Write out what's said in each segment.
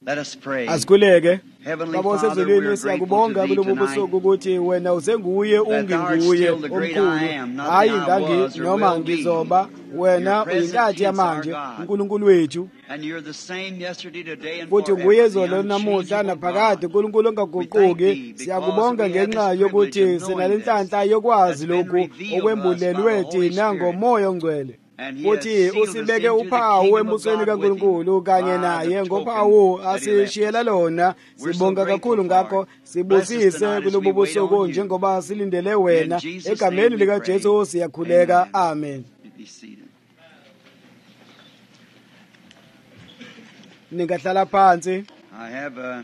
Let us pray. Asikhuleke. Heavenly Baba Father, we osezulwini are siyakubonga grateful to kulobu thee busuku tonight ukuthi wena usenguye that thou art unginguye still the great I omkhulu am, not hayi that I ngangi was or noma will be. ngizoba wena Your present uyinkathi tense, yamanje our God. uNkulunkulu wethu And you're the same yesterday, today, and futhi forever, nguye the zolo namuhla unchangeable naphakade God. uNkulunkulu We thank ongaguquki thee siyakubonga because we have ngenxa this yokuthi privilege of knowing sinalenhlanhla this, yokwazi that's been lokhu revealed to us okwembulelwe by the Holy thina Spirit. ngomoya ongcwele And he has futhi sealed us usibeke into the uphawu kingdom of embusweni God with kaNkulunkulu him kanye by the naye token ngophawu that he left asishiyela us. lona We're so sibonga grateful kakhulu for ngakho it. Bless us sibusise tonight as we kulobu wait busuku on you. njengoba silindele In wena Jesus' egameni name we lika pray. Jesu siyakhuleka Amen. amen. Be seated. Ningahlala phansi. I have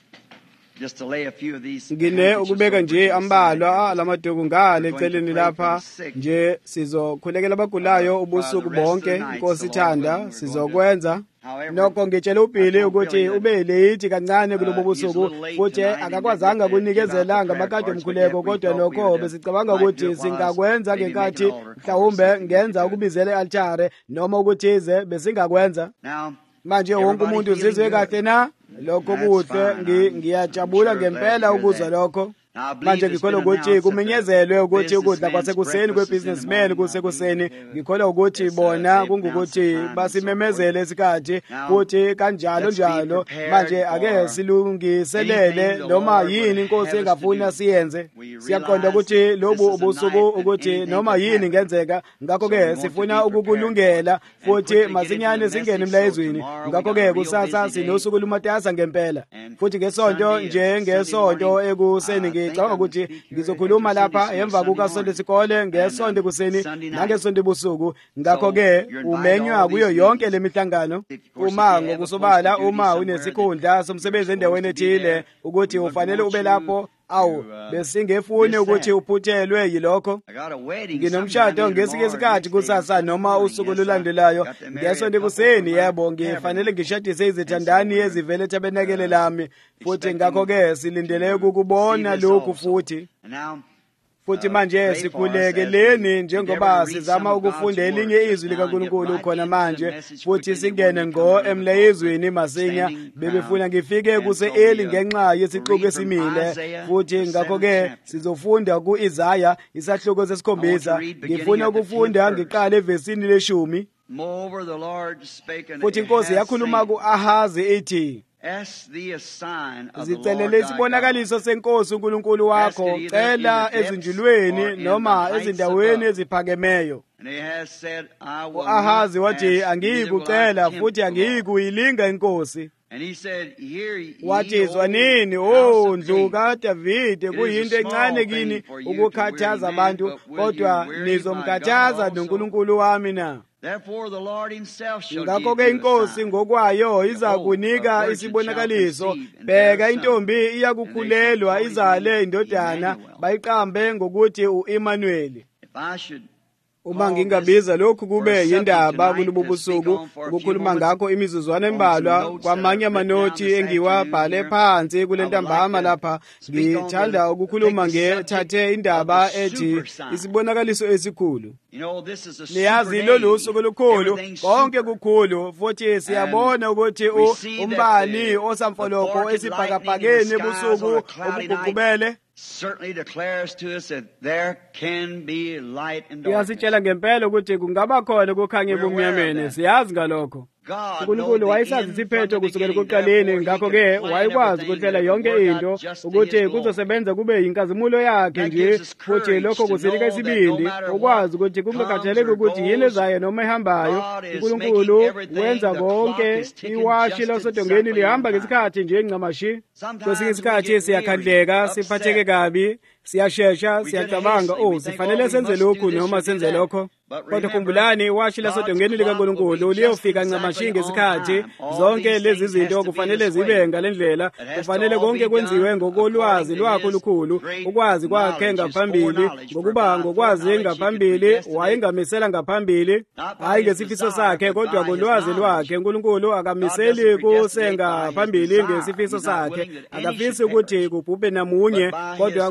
just to lay a few of these Ngine handkerchiefs ukubeka over nje to the side ambalwa here. lamaduku ngale We're going to eceleni pray for lapha the sick. nje sizokhulekela abagulayo ubusuku the rest of the bonke night, Nkosi so Lord ithanda willing, we're sizokwenza However, nokho ngitshela uBhili I don't ukuthi really, ube late kancane kulobo he's a busuku little late futhi tonight and akakwazanga didn't get to give out kunikezela the ngamakade prayer cards, but omkhuleko yet we kodwa thought we nokho would, besicabanga might do ukuthi it while I was singakwenza maybe making ngenkathi an altar call or mhlawumbe something we ngenza could do. ukubizela i-altare noma ukuthize besingakwenza Now, manje wonke everybody umuntu feeling uzizwe good? kahle na lokho That's kuhle fine. ngiyajabula I'm sure glad ngempela to hear ukuzwa that. lokho Now, I believe manje it's ngikholwa been ukuthi announced that kumenyezelwe the ukuthi ukudla businessman's kwasekuseni breakfast is in the kwebusinessman morning. kusekuseni ngikholwa ukuthi It's, bona they've kungukuthi announced the time and so basimemezele isikhathi Now, futhi kanjalo let's be njalo prepared manje ake for silungiselele anything the noma Lord yini would inkosi have us to engafuna do. siyenze We siyaqonda realize ukuthi lobu this is a ubusuku night that ukuthi anything noma could yini happen. ngenzeka So we ngakho-ke want to sifuna be prepared ukukulungela and futhi quickly get into masinyane the singene message. So emlayezweni tomorrow we ngakho-ke got a real kusasa busy day. sinosuku lumatasa ngempela And futhi ngesonto Sunday njengesonto morning, ekuseni I think ngicabanga I'm ukuthi speaking ngizokhuluma after Sunday lapha school, emva Sunday kukasonto morning. sikole And, ngesonto kuseni Sunday night. nangesonto ebusuku ngakho-ke So, you're invited to umenywa all kuyo these yonke meetings. le mihlangano Of course, uma if you have a ngokusobala posted duty uma somewhere unesikhundla that somsebenzi you're endaweni supposed to be ethile there, ukuthi we would ufanele want ube you lapho awu to, besingefuni miss ukuthi that. uphuthelwe yilokho I got a wedding nginomshado sometime either ngesinye tomorrow or isikhathi next day kusasa Sunday noma morning. usuku Yes, I lulandelayo got to marry a ngesonto couple ekuseni for my yebo ngifanele tabernacle. ngishadise And so izithandani we're ezivele ethabenakele lami futhi expecting ngakho-ke silindele to ukukubona see this lokhu also. futhi And now, futhi manje pray for us as sikhulekeleni we njengoba endeavor to read sizama some of God's ukufunda word elinye just izwi now and get likaNkulunkulu right khona into the manje message futhi quickly singene before we come ngo under the emlayezweni pulpit, masinya standing bebefuna crown. ngifike And kuse so eli we ngenxa will yesixuku read from esimile Isaiah, futhi the 7th ngakho-ke chapter. sizofunda ku-Isaya isahluko I want to sesikhombisa read beginning ngifuna at the 10th ukufunda verse. ngiqale evesini leshumi Moreover, the Lord spake unto futhi inkosi Ahaz, yakhuluma saying, ku-Ahazi ithi Ask thee a sign of the Lord zicelele thy God. isibonakaliso senkosi uNkulunkulu wakho Ask it either in cela the depths or ezinjulweni in noma the heights ezindaweni above. eziphakemeyo And Ahaz said, I will u-Ahazi not wathi ask, angiyi neither will I kucela tempt futhi the angiyi Lord. kuyilinga inkosi And he said, Hear ye, wathi O zwanini house of ndlu David. kaDavide It is kuyinto a small encane thing kini for you to weary ukukhathaza man, abantu but will kodwa you weary my God nizomkhathaza also? noNkulunkulu wami na Therefore the Lord himself shall give ngakho-ke you a inkosi sign. ngokwayo iza Behold, a kunika virgin isibonakaliso shall conceive and bear bheka a son, intombi and they shall iyakukhulelwa call his izale name indodana Emmanuel. bayiqambe ngokuthi u-Emmanueli If I should uma call ngingabiza this lokhu for kube a subject yindaba tonight kulobu to speak busuku on for a few ukukhuluma moments ngakho imizuzwana on some embalwa notes kwamanye that I've written down amanothi this engiwabhale afternoon phansi here, kule I would like ntambama to lapha speak on ngithanda take ukukhuluma the subject ngethathe of indaba the ethi super sign. isibonakaliso esikhulu You know, this is a super niyazi lolu day. suku lukhulu Everything's konke super. kukhulu futhi siyabona ukuthi we see that umbani the osamfoloko forked lightning in esibhakabhakeni the skies ebusuku on a cloudy night obuguqubele certainly declares to us that there can be light and darkness. iyasitshela ngempela ukuthi kungaba khona ukukhanya We're aware of ebumnyameni that. siyazi ngalokho God knows uNkulunkulu the wayesazi end isiphetho from the kusukela beginning. kuqaleni Therefore, he ngakho-ke could plan wayekwazi everything ukuhlela that it would yonke work into out just to ukuthi his glory. kuzosebenza kube yinkazimulo yakhe That nje gives us futhi courage lokho to kusinika know that no isibindi matter ukwazi what ukuthi comes kungakhathaleki or ukuthi yini goes, ezayo noma ehambayo God is uNkulunkulu making everything, wenza the clock konke is ticking iwashi just lasodongeni exactly lihamba on time. ngesikhathi nje ncamashi Sometimes kwesinye we isikhathi get siyakhandleka weary, siphatheke upset. kabi siyashesha We get siyacabanga hasty. We think, sifanele oh, we senze must do lokhu this noma or do senze that. lokho But kodwa remember, khumbulani iwashi God's lasodongeni clock will be likaNkulunkulu just liyofika exactly ncamashi on ngesikhathi time. All zonke these lezi things zinto has to be kufanele this zibe way. ngale ndlela It has to kufanele all konke be kwenziwe done ngokolwazi according to lwakho his lukhulu great ukwazi kwakhe knowledge, his ngaphambili foreknowledge. For ngokuba by ngokwazi foreknowledge he could ngaphambili predestinate, wayengamisela ngaphambili not by hayi his ngesifiso desire, sakhe but kodwa by his ngolwazi knowledge. lwakhe uNkulunkulu God akamiseli doesn't predestinate kusenga by his phambili desire. ngesifiso He's not sakhe willing that any akafisi should ukuthi perish. kubhubhe namunye But by his kodwa ngokwazi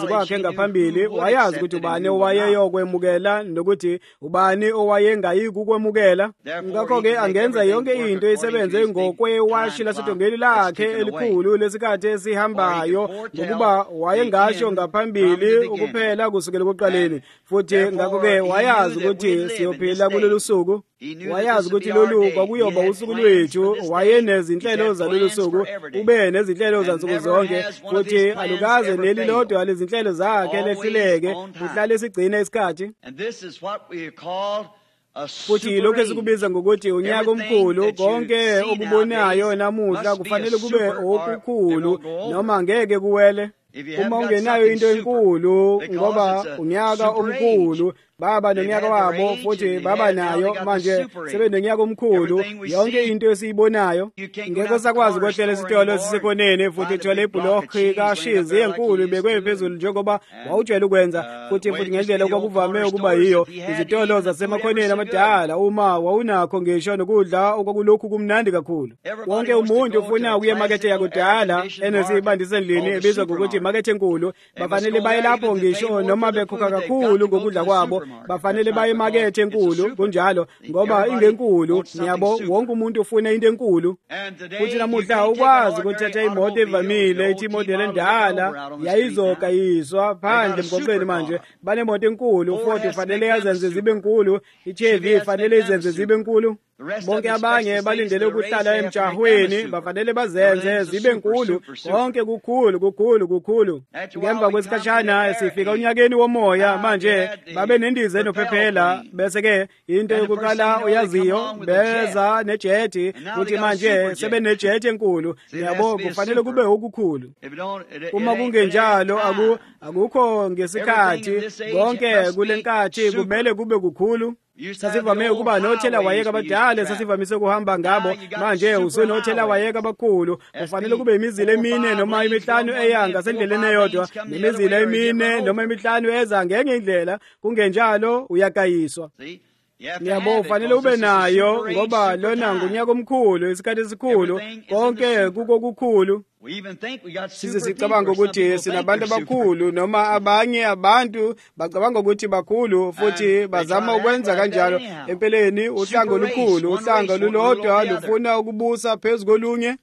ngokwazi kwakhe ngaphambili wayazi ukuthi ubani owayeyokwemukela nokuthi ubani owayengayi kukwemukela. Ngakho-ke angenza yonke into isebenze ngokwewashi lasedongeni lakhe elikhulu lesikhathi esihambayo, ngokuba wayengasho ngaphambili ukuphela kusukela ekuqaleni. Futhi ngakho-ke wayazi ukuthi siyophila kulolu suku, wayazi ukuthi lolu kwakuyoba usuku lwethu. Wayenezinhlelo zalolu suku, ube nezinhlelo zansuku zonke, futhi alukaze leli lodwa lezinhlelo zakhe lehluleke, uhlale sigcine isikhathi. Futhi lokhu esikubiza ngokuthi unyaka omkhulu. Konke okubonayo namuhla kufanele kube okukhulu noma ngeke kuwele. Uma ungenayo into enkulu ngoba unyaka omkhulu, baba nonyaka wabo futhi baba nayo manje sebenonyaka omkhulu, yonke into esiyibonayo ngeke sakwazi ukwehlela isitolo esisekhoneni futhi ithole ibhulokhi kashizi enkulu ibekwe phezulu njengoba wawujwayele ukwenza. Futhi ngendlela okwakuvame ukuba yiyo izitolo zasemakhoneni amadala, uma wawunakho ngisho nokudla okwakulokhu kumnandi kakhulu. Wonke umuntu ufuna ukuya emakethe yakudala enesibandisi endlini ebizwa ngokuthi imakethe enkulu. Bafanele baye lapho ngisho noma bekhokha kakhulu ngokudla kwabo, bafanele baye emakethe enkulu kunjalo ngoba ingenkulu. Niyabo, wonke umuntu ufuna into enkulu. Futhi namuhla ukwazi ukuthatha imoto evamile, ithi imodeli endala yayizogayiswa phandle emgwaqweni. Manje banemoto enkulu, futhi ufanele yazenze zibe nkulu, iChevy ifanele izenze zibe nkulu. Bonke abanye balindele ukuhlala emjahweni, bafanele bazenze zibe nkulu. Konke kukhulu kukhulu kukhulu. Ngemva kwesikhatshana sifika unyakeni womoya. Manje babe nendiza enophephela, bese-ke into yokuqala uyaziyo beza nejethi, futhi manje sebe nejethi enkulu. Yabo, kufanele kube okukhulu. Uma kungenjalo akukho ngesikhathi. Konke kulenkathi kumele kube kukhulu. Sasivame ukuba nothela wayeka abadala, sasivamise ukuhamba ngabo. Manje usunothela wayeka abakhulu. Kufanele kube imizila emine noma emihlanu eya ngasendleleni eyodwa, nemizila emine noma emihlanu eza ngenye indlela. Kungenjalo uyagayiswa. Yabo, ufanele ube nayo ngoba lona ngunyaka omkhulu, isikhathi esikhulu, konke kuko kukhulu. Size sicabanga ukuthi sinabantu abakhulu, noma abanye abantu bacabanga ukuthi bakhulu futhi bazama ukwenza kanjalo. Empeleni uhlanga olukhulu, uhlanga lulodwa lufuna ukubusa phezu kolunye.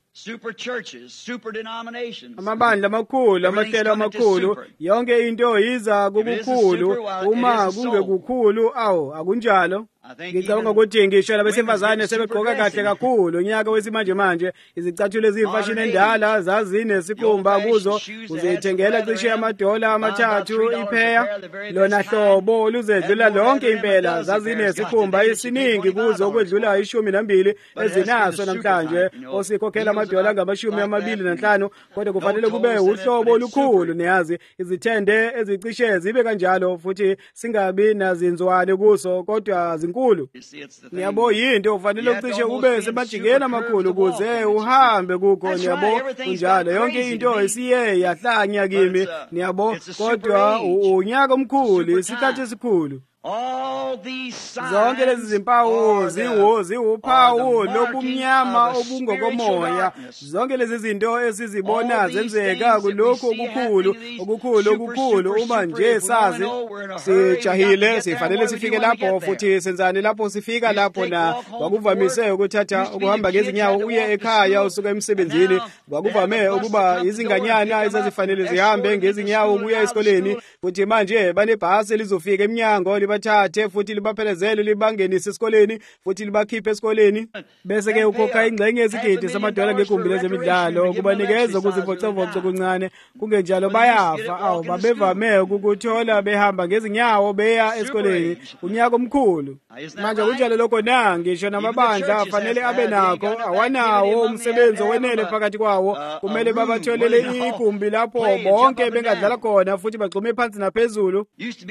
Amabandla amakhulu, amahlelo amakhulu, yonke into iza kukukhulu. Uma kungekukhulu akunjalo. Ngicabanga ukuthi ngisho labesifazane sebegqoka kahle kakhulu unyaka wesimanje manje. Izicathulo eziyimfashini endala zazinesikhumba kuzo, uzithengela cishe $3 ipheya. Lona hlobo oluzedlula lonke impela, zazinesikhumba esiningi kuzo okwedlula 12 ezinaso namhlanje, osikhokhela $25. Kodwa kufanele kube uhlobo olukhulu. Niyazi, izithende ezicishe zibe kanjalo, futhi singabi nazinzwane kuso, kodwa zinkulu. Niyabo, yinto ufanele ucishe ube semajikeni amakhulu ukuze uhambe kukho. Niyabo, kunjalo yonke into isiye yahlanya kimi. Niyabo, kodwa unyaka omkhulu, isikhathi esikhulu. Zonke lezi zimpawu ziwuphawu lobumnyama obungokomoya. Zonke lezi zinto esizibona zenzeka kulokhu okukhulu. Uma nje sazi sijahile, sifanele sifike lapho, futhi senzani lapho sifika lapho. Na kwakuvamise ukuthatha ukuhamba ngezinyawo uye ekhaya usuka emsebenzini. Kwakuvame ukuba izinganyana ezazifanele zihambe ngezinyawo ukuya esikoleni, futhi manje banebhasi elizofika eminyango libathathe futhi libaphelezele libangenise esikoleni futhi libakhiphe esikoleni. Bese-ke ukhokha ingxenye yezigidi $7 ngegumbi lezemidlalo ukubanikeza ukuzivocavoca okuncane. Kungenjalo bayafa. Babevame ukukuthola behamba ngezinyawo beya esikoleni unyaka omkhulu. Manje kunjalo lokho na ngisho namabandla afanele abe nakho. Awanawo umsebenzi owenele phakathi kwawo. Kumele babatholele igumbi lapho bonke bengadlala khona futhi bagxume phansi naphezulu.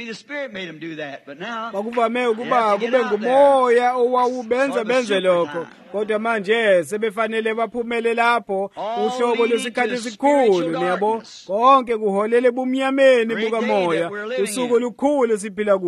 Kwakuvame ukuba kube ngumoya owawubenza benze lokho. Kodwa manje sebefanele baphumele lapho. Uhlobo lwesikhathi esikhulu, niyabo, konke kuholele ebumnyameni bukamoya. Usuku olukhulu siphila kulo.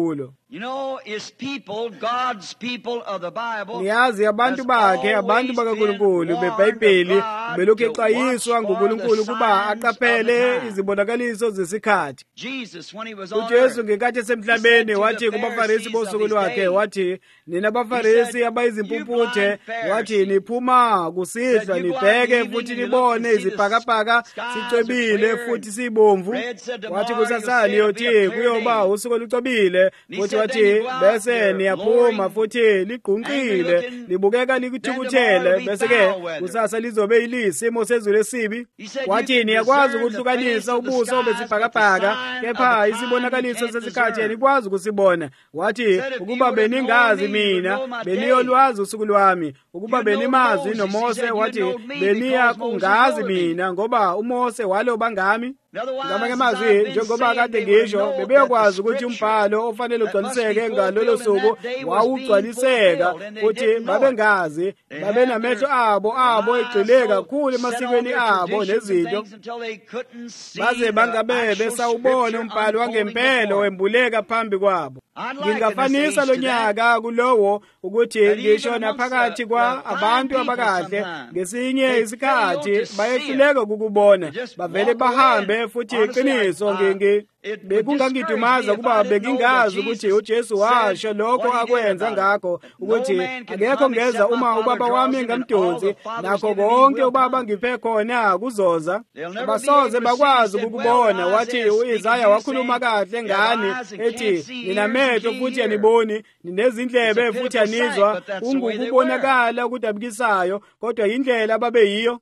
You know, his people, God's people of the Bible, niyazi abantu bakhe, abantu bakaNkulunkulu beBhayibheli belokhu exwayiswa nguNkulunkulu kuba aqaphele izibonakaliso zesikhathi. uJesu ngenkathi esemhlabeni wathi kubaFarisi bosuku lwakhe, wathi nina abaFarisi abayizimpumputhe, wathi niphuma kusihlwa nibheke futhi nibone izibhakabhaka sicwebile futhi sibomvu. Wathi kusasani yothi kuyoba usuku olucwebile, futhi wathi bese niyaphuma futhi ligqunqile libukeka likuthukuthele, bese ke kusasa lizobe ilisimo sezulu esibi. Wathi niyakwazi ukuhlukanisa ubuso besibhakabhaka, kepha isibonakaliso sesikhathi anikwazi ukusibona. Wathi ukuba beningazi mina beniyolwazi usuku lwami, ukuba benimazi noMose, wathi beniya kungazi mina ngoba uMose waloba ngami. Ngamanye amazwi, njengoba kade ngisho, bebeyokwazi ukuthi umbhalo ofanele ugcwaliseke ngalolo suku wawugcwaliseka, futhi babengazi, babenamehlo abo egxile kakhulu emasikweni abo nezinto, baze bangabe besawubona umbhalo wangempela wembuleka phambi kwabo. Ngingafanisa lo nyaka kulowo ukuthi ngisho naphakathi kwa abantu abakahle ngesinye isikhathi bayehluleka ukubona, bavele bahambe futhi iqiniso bekungangidumaza kuba bengingazi ukuthi uJesu washo lokho akwenza ngakho, ukuthi akekho ngeza uma ubaba wami engamdonsi, nakho konke ubaba ngiphe khona kuzoza. Basoze bakwazi ukubona. Wathi uIsaya wakhuluma kahle ngani ethi ninamehlo futhi aniboni, ninezindlebe futhi anizwa, ungukubonakala okudabukisayo, kodwa indlela ababeyiyo.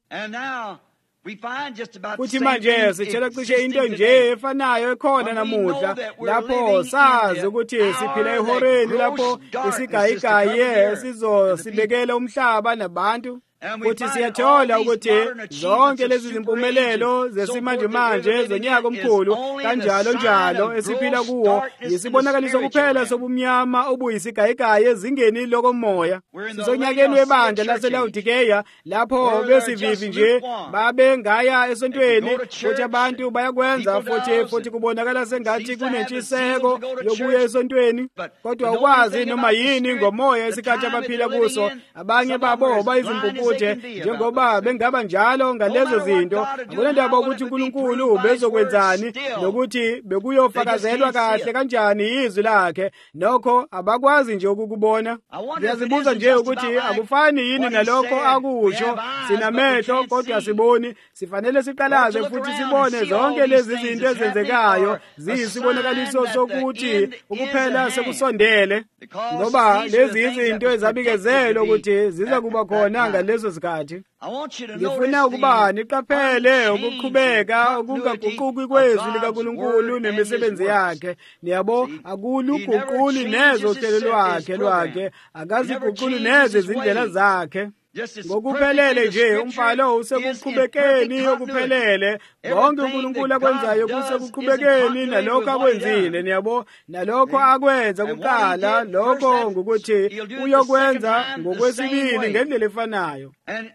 Kuthi manje sitshela cishe into nje efanayo ekhona namuhla, lapho sazi ukuthi siphila ehoreni lapho isigayigayi sizosibekela umhlaba nabantu. Futhi siyathola ukuthi zonke lezi zimpumelelo zesimanje zonyaka omkhulu kanjalo njalo esiphila kuwo yisibonakaliso kuphela sobumnyama obuyisigayigayi ezingeni lokomoya. Sizonyakeni webandla laseLaodikeya, lapho besivivi nje babengaya esontweni, futhi abantu bayakwenza futhi kubonakala sengathi kunentshiseko yokuya esontweni, kodwa ukwazi noma yini ngomoya isikhathi abaphila kuso. Abanye babo bayizimpuphu njengoba bengaba njalo ngalezo zinto, akunandaba ukuthi uNkulunkulu bezokwenzani nokuthi bekuyofakazelwa kahle kanjani izwi lakhe, nokho abakwazi nje ukukubona. Ngiyazibuza nje ukuthi akufani yini nalokho akusho, sinamehlo kodwa siboni. Sifanele siqalaze futhi sibone zonke lezi zinto ezenzekayo ziyisibonakaliso sokuthi ukuphela sekusondele, ngoba lezi izinto ezabikezelwe ukuthi ziza kuba khona ngalezo sikhathi. Ngifuna ukuba niqaphele ukuqhubeka okungaguquki kwezwi likaNkulunkulu nemisebenzi yakhe. Niyabo, akuluguquli nezo uhlelo lwakhe, akaziguquli nezo izindlela zakhe. Ngokuphelele nje umbhalo usekuqhubekeni okuphelele, konke uNkulunkulu akwenzayo kusekuqhubekeni nalokho akwenzile. Niyabo, nalokho akwenza kuqala, lokho ngokuthi uyokwenza ngokwesibili ngendlela efanayo.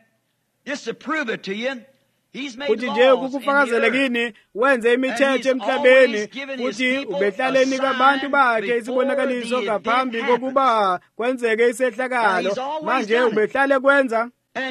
Futhi nje ukukufakazela kini wenze imithetho emhlabeni, futhi ubehlaleni kwabantu bakhe isibonakaliso ngaphambi kokuba kwenzeke isehlakalo. Manje ubehlale kwenza,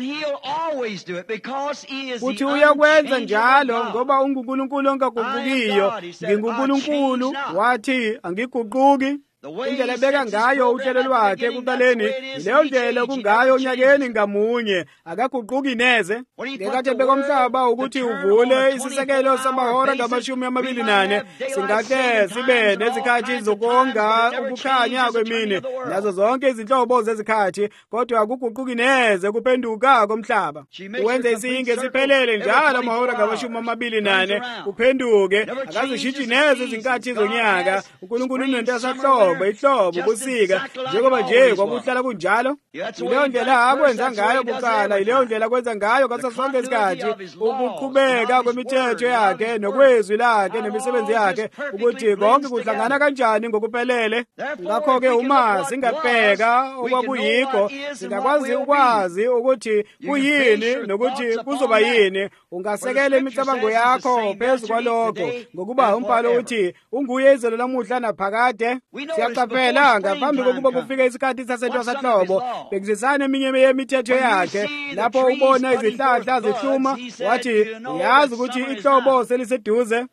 futhi uyakwenza njalo ngoba unguNkulunkulu ongaguqukiyo. NginguNkulunkulu, wathi angiguquki. Indlela beka ngayo uhlelo lwakhe kuqaleni, leyo ndlela kungayo onyakeni ngamunye, akaguquki neze. Ngekade beka umhlaba ukuthi uvule isisekelo samahora ngama-24, singake sibe nezikhathi zokonga ukukhanya kwemini nazo zonke izinhlobo zezikhathi, kodwa akuguquki neze kuphenduka komhlaba. Uwenze isinge siphelele njalo amahora ngama-24 uphenduke, akazishintshi neze izinkathi zonyaka. uNkulunkulu unentasahlobo, ihlobo, ubusika, njengoba nje kwakuhlala kunjalo. Ileyo ndlela akwenza ngayo kuqala, ileyo ndlela akwenza ngayo ngaso sonke isikhathi, ukuqhubeka kwemithetho yakhe nokwezwi lakhe nemisebenzi yakhe, ukuthi konke kuhlangana kanjani ngokuphelele. Ngakho-ke uma singabheka okwakuyikho, singakwazi ukwazi ukuthi kuyini nokuthi kuzoba yini. Ungasekela imicabango yakho phezu kwalokho, ngokuba umbhalo uthi unguye izolo lamuhla naphakade. Siyaqaphela ngaphambi kokuba kufike isikhathi sasentwasahlobo bekuzisana eminye yemithetho yakhe lapho ubona izihlahla zihluma wathi uyazi ukuthi ihlobo seliseduze.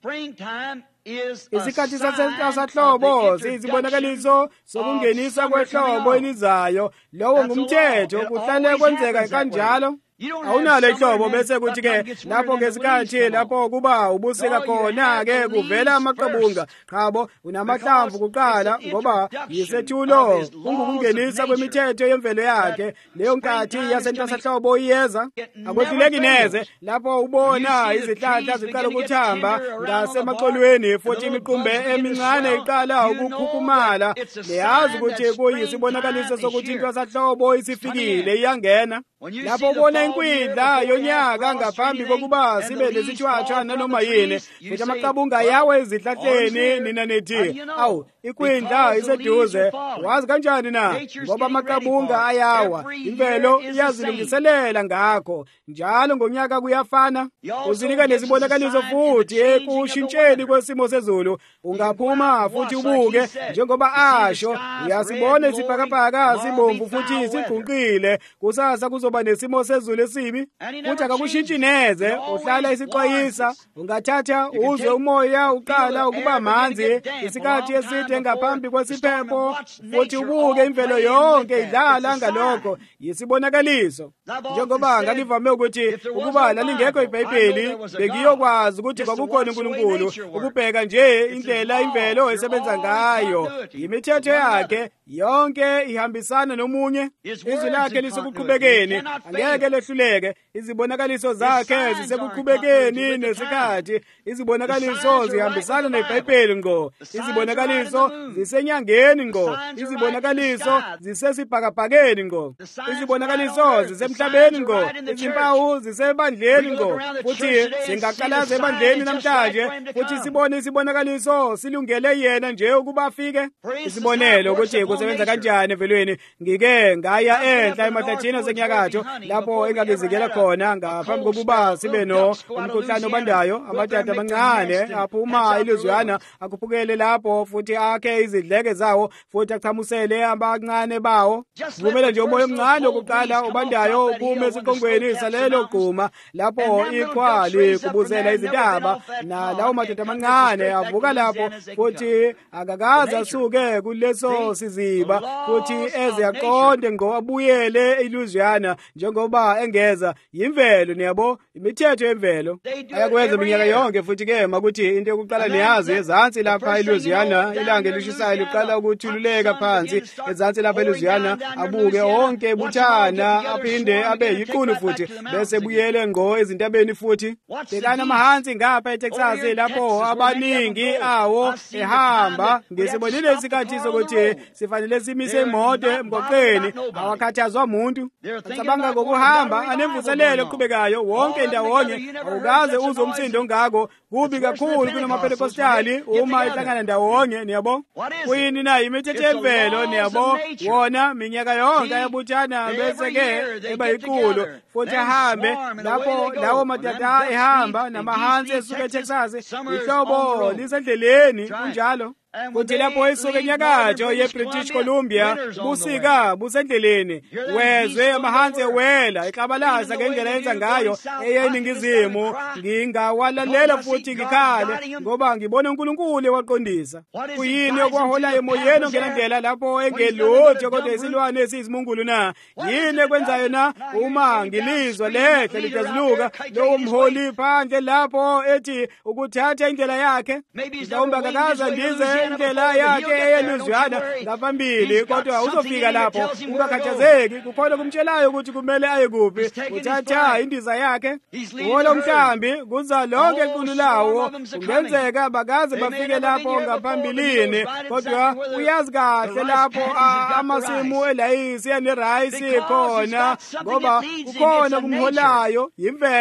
Isikhathi sasentwasahlobo siyizibonakaliso sokungenisa kwehlobo elizayo. Lowo ngumthetho, kuhlale kwenzeka kanjalo. Awunalo ihlobo bese kuthi-ke lapho ngesikhathi lapho kuba ubusika khona-ke kuvela amaqabunga. Qhabo unamahlamvu kuqala ngoba yisethulo kungukungenisa kwemithetho yemvelo yakhe. Leyo nkathi yasentwasahlobo iyeza. Akwehluleki neze lapho ubona izihlahla ziqala ukuthamba ngasemaqolweni futhi imiqumbe emincane iqala ukukhukhumala. Leyazi ukuthi kuyisibonakaliso sokuthi intwasahlobo isifikile iyangena. Lapho ubona inkwindla yonyaka ngaphambi kokuba sibe lesithwathwa nanoma yini futhi amaqabunga yawe ezihlahleni nina nethi awu inkwindla iseduze. Wazi kanjani na? Ngoba amaqabunga ayawa, imvelo iyazilungiselela ngakho. Njalo ngonyaka kuyafana. Uzinika nezibonakaliso futhi ekushintsheni kwesimo sezulu. Ungaphuma futhi ubuke njengoba asho uyasibona isibhakabhaka sibomvu futhi sigqunqile. Kusasa kuzoba nesimo sezulu esibi futhi akakushintshi neze. Uhlala isixwayisa, ungathatha uzwe umoya uqala ukuba manzi isikhathi eside ngaphambi kwesiphepho futhi ubuke imvelo yonke idlala ngalokho. Yisibonakaliso njengoba ngakivame ukuthi ukuba lalingekho iBhayibheli bengiyokwazi ukuthi kwakukhona uNkulunkulu ukubheka nje indlela imvelo esebenza ngayo. Imithetho yakhe yonke ihambisana nomunye. Izwi lakhe lisekuqhubekeni, angeke lehluleke. Izibonakaliso zakhe zisekuqhubekeni nesikhathi. Izibonakaliso zihambisana neBhayibheli ngqo. Izibonakaliso zisenyangeni ngqo. Izibonakaliso zisesibhakabhakeni ngqo. Izibonakaliso zisemhlabeni ngqo. Izimpawu zisebandleni ngqo. Futhi singaqalaza ebandleni namhlanje futhi sibone isibonakaliso silungele yena nje ukuba afike. Isibonelo ukuthi kusebenza kanjani emvelweni. Ngike ngaya enhla emahlathini asenyakatho lapho engakizikela khona ngaphambi kokuba sibe umkhuhlane obandayo. Amatata amancane aphuma ilizwana akuphukele lapho futhi akhe izidleke zawo futhi achamusele abancane bawo. Vumela nje umoya omncane okuqala obandayo kume esiqongweni salelo gquma lapho iqhwali kubuzela izintaba na lawo matata amancane avuka lapho futhi akakaza asuke kuleso siziba futhi eze aqonde ngqo abuyele iluzwana njengoba engeza yimvelo. Niyabo imithetho yemvelo ayakwenza iminyaka yonke futhi-ke makuthi into yokuqala niyazi ezansi lapha iluzwana ilanga elishisayo liqala ukuthululeka phansi ezansi lapha iluzwana abuke onke ebuthana aphinde abe yiqulu futhi bese buyele ngqo ezintabeni futhi. Bekana amahansi ngapha eTexas lapho abaningi awo ehamba. Ngisibonile isikhathi sokuthi sifanele simise imoto emgwaqeni awakhathazwa umuntu. Cabanga ngokuhamba anemvuselelo eqhubekayo wonke ndawonye. Awukaze uzwe umsindo ongako. Kubi kakhulu kunamaPentekostali uma ihlangana ndawonye. Niyabo kuyini na imithetho yemvelo? Niyabo wona minyaka yonke ayabuthana bese-ke eba yiqulu futhi ahambe lapho lawo matata ehamba namahansi esuka eTexas. Ihlobo lisendleleni kunjalo. Kuthi lapho esuka enyakatho yeBritish Columbia busika busendleleni. Wezwe amahansi ewela eklabalaza ngendlela yenza ngayo eyeningizimu. Ngingawalalela futhi ngikhale ngoba ngibona uNkulunkulu ewaqondisa. Kuyini okwahola emoyeni ongelandlela lapho engelutho kodwa isilwane esiyizimungulu na? Yini ekwenzayo na uma ngilizwa lehle litazuluka lowo mholi phandle lapho ethi ukuthatha indlela yakhe? Mhlawumbe akakaza ndize indlela yakhe eyeluzwana ngaphambili kodwa uzofika lapho ungakhathazeki. Kukhona kumtshelayo ukuthi kumele aye kuphi. Uthatha indiza yakhe wona mhlambi kuza lonke iqulu lawo. Kungenzeka bakaze bafike lapho ngaphambilini kodwa uyazi kahle lapho amasimu elayisi nerayisi khona ngoba kukhona kumholayo. Yimvelo.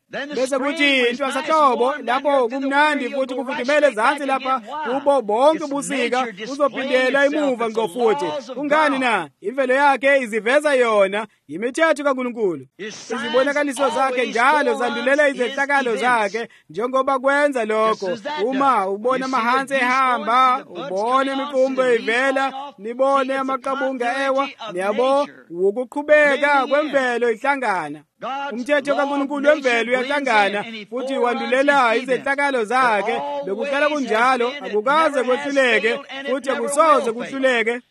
bese kuthi intwasahlobo lapho kumnandi futhi kufudumele ezansi lapha kubo bonke ubusika uzophindela emuva ngqo futhi. Kungani na? Imvelo yakhe iziveza yona imithetho kaNkulunkulu. Izibonakaliso zakhe njalo zandulela izehlakalo zakhe njengoba kwenza lokho. Uma ubona amahansi ehamba, ubone imiqumbo ivela, nibone amaqabunga ewa, niyabo ukuqhubeka kwemvelo ihlangana. Umthetho kaNkulunkulu wemvelo uyahlangana futhi wandulela izehlakalo zakhe. Bekuhlala kunjalo, akukaze kwehluleke futhi akusoze kuhluleke.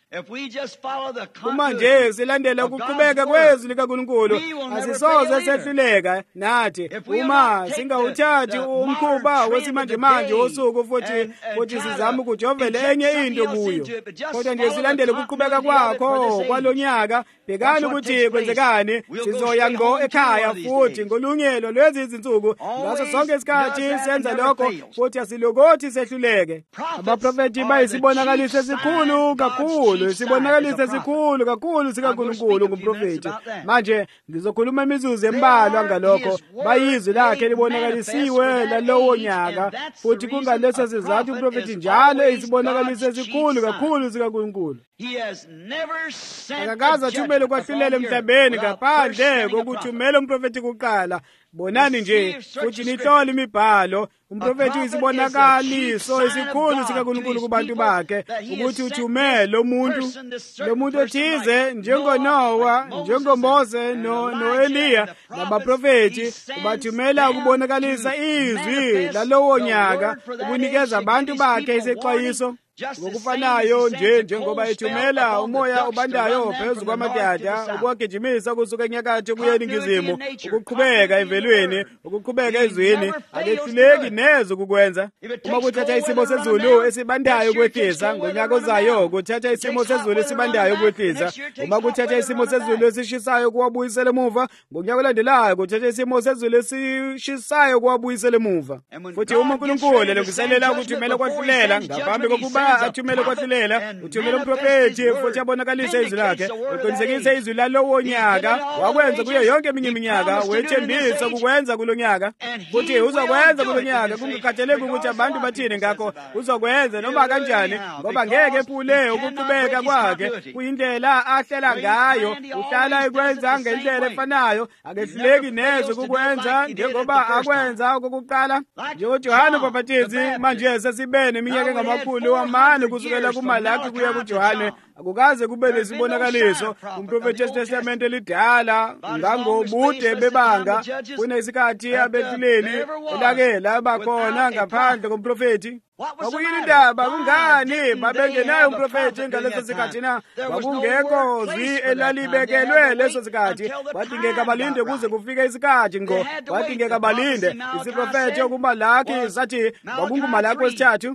Uma nje silandela ukuqhubeka kwezwi likaNkulunkulu asisoze sehluleka nathi. Uma singawuthathi umkhuba wesimanjemanje wosuku futhi sizama ukujovela enye into kuyo, kodwa nje silandele ukuqhubeka kwakho kwalonyaka, bhekani ukuthi kwenzekani. Sizoya ngqo ekhaya futhi ngolungelo lwezi izinsuku. Ngaso sonke isikhathi senza lokho futhi asilokothi sehluleke. Abaprofeti bayisibonakaliso esikhulu kakhulu, isibonakaliso esikhulu kakhulu sikaNkulunkulu ngumprofeti. Manje ngizokhuluma imizuzu embalwa ngalokho. Bayizwi lakhe libonakalisiwe lalowo nyaka futhi kungaleso sizathu umprofeti njalo isibonakaliso esikhulu kakhulu sikaNkulunkulu. Akakaze athumele ukwahlulele emhlabeni ngaphandle kokuthumela umprofeti kuqala. Bonani nje futhi nihlole imibhalo. Umprofeti uyisibonakaliso esikhulu sikaNkulunkulu kubantu bakhe ukuthi uthumele lo muntu othize njengoNowa, njengoMose noEliya nabaprofeti. Ubathumela ukubonakalisa izwi lalowo nyaka, ukunikeza abantu bakhe isexwayiso. Ngokufanayo njengoba ethumela umoya obandayo phezu kwamadada ukuwagijimisa kusuka enyakatho kuya eningizimu, ukuqhubeka emvelweni, ukuqhubeka ezweni, akehluleki neze ukukwenza. Uma kuthatha isimo sezulu esibandayo ukwehlisa, ngonyaka ozayo kuthatha isimo sezulu esibandayo ukwehlisa. Uma kuthatha isimo sezulu esishisayo kuwabuyisela emuva, ngonyaka olandelayo kuthatha isimo sezulu esishisayo kuwabuyisela emuva. Futhi uma uNkulunkulu elungiselela ukuthumela kwahlulela ngaphambi kokuba athumele kwahlulela, uthumela umprofeti futhi abonakalise izwi lakhe, uqinisekise izwi lalowo nyaka. Wakwenza kuyo yonke eminye iminyaka, wethembisa ukukwenza kulo nyaka futhi uzokwenza kulo nyaka. Kungakhathaleki ukuthi abantu bathini ngakho, uzokwenza noma kanjani, ngoba ngeke ephule ukuqhubeka kwakhe. Kuyindlela ahlela ngayo, uhlala ekwenza ngendlela efanayo, akehluleki neze ukukwenza njengoba akwenza okokuqala. NjengoJohane uMbhaphathizi manje sesibe neminyaka engamakhulu kusukela kuMalaki kuya kuJohane, akukaze kube nesibonakaliso. Umprofeti weTestamente elidala ngangobude bebanga kunesikhathi abehluleli elake laba khona ngaphandle komprofeti. Kwakuyini indaba? Kungani babengenayo umprofeti ngaleso sikhathi na? Kwakungekho zwi elalibekelwe leso sikhathi. Kwadingeka balinde kuze kufike isikhathi ngqo. Kwadingeka balinde isiprofeti okuMalaki sathi kwakunguMalaki wesithathu.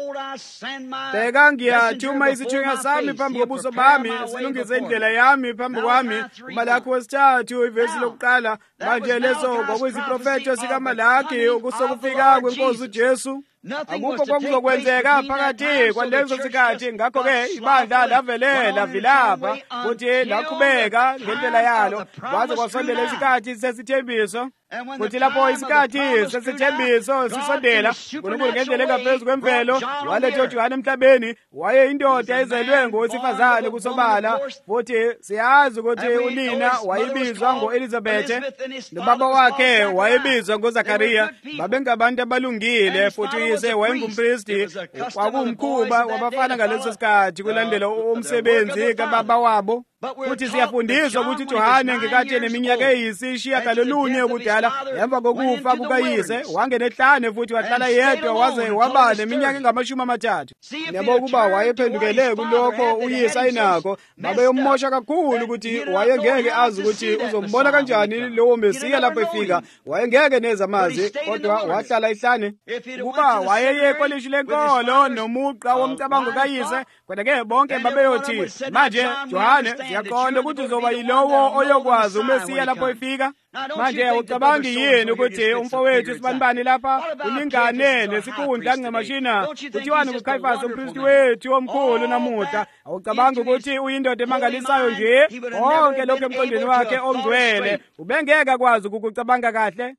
Bheka, ngiyathuma isithunywa sami phambi kobuso bami, silungise indlela yami phambi kwami. uMalaki wesithathu ivesi lokuqala. Manje leso kwakuyisiprofethi sikaMalaki ukusokufika kweNkosi uJesu. Akukho kwakuzokwenzeka phakathi kwalezo sikhathi. Ngakho-ke ibandla lavelela vilapha futhi laqhubeka ngendlela yalo kwaze kwasondela isikhathi sesithembiso. Futhi lapho isikhathi sesithembiso sisondela, uNkulunkulu ngendlela engaphezu kwemvelo waletha uJohane emhlabeni. Wayeyindoda ezelwe ngowesifazane kusobala, futhi siyazi ukuthi unina wayebizwa ngo-Elizabethe nobaba wakhe wayebizwa ngoZakhariya. Babengabantu abalungile futhi uyise wayengumpristi. Kwakuwumkhuba wabafana ngaleso sikhathi kulandela umsebenzi kababa wabo. Futhi siyafundiswa ukuthi uJohane ngekathi eneminyaka eyisishiyagalolunye ubudala, emva kokufa kukayise wangena ehlane futhi wahlala yedwa waze waba neminyaka engama-30. Yabo ukuba wayephendukele kulokho uyise ayinakho, babeyomosha kakhulu ukuthi wayengeke azi ukuthi uzombona kanjani lowo Mesiya lapho efika. Wayengeke neze amazi, kodwa wahlala ehlane. Ukuba wayeye ekolishi lenkolo nomugqa womcabango kayise, kodwa-ke bonke babeyothi manje Johane siyaqonda ukuthi uzoba yilowo oyokwazi uMesiya lapho efika. Manje ucabangi yini ukuthi umfowethu sibanibani lapha ulingane nesikhundla kungamashina kuthiwani kuCaiphas umpristi wethu omkhulu namuhla? Awucabangi ukuthi uyindoda emangalisayo nje? Konke lokho emqondweni wakhe ongcwele ubengeke akwazi ukukucabanga kahle.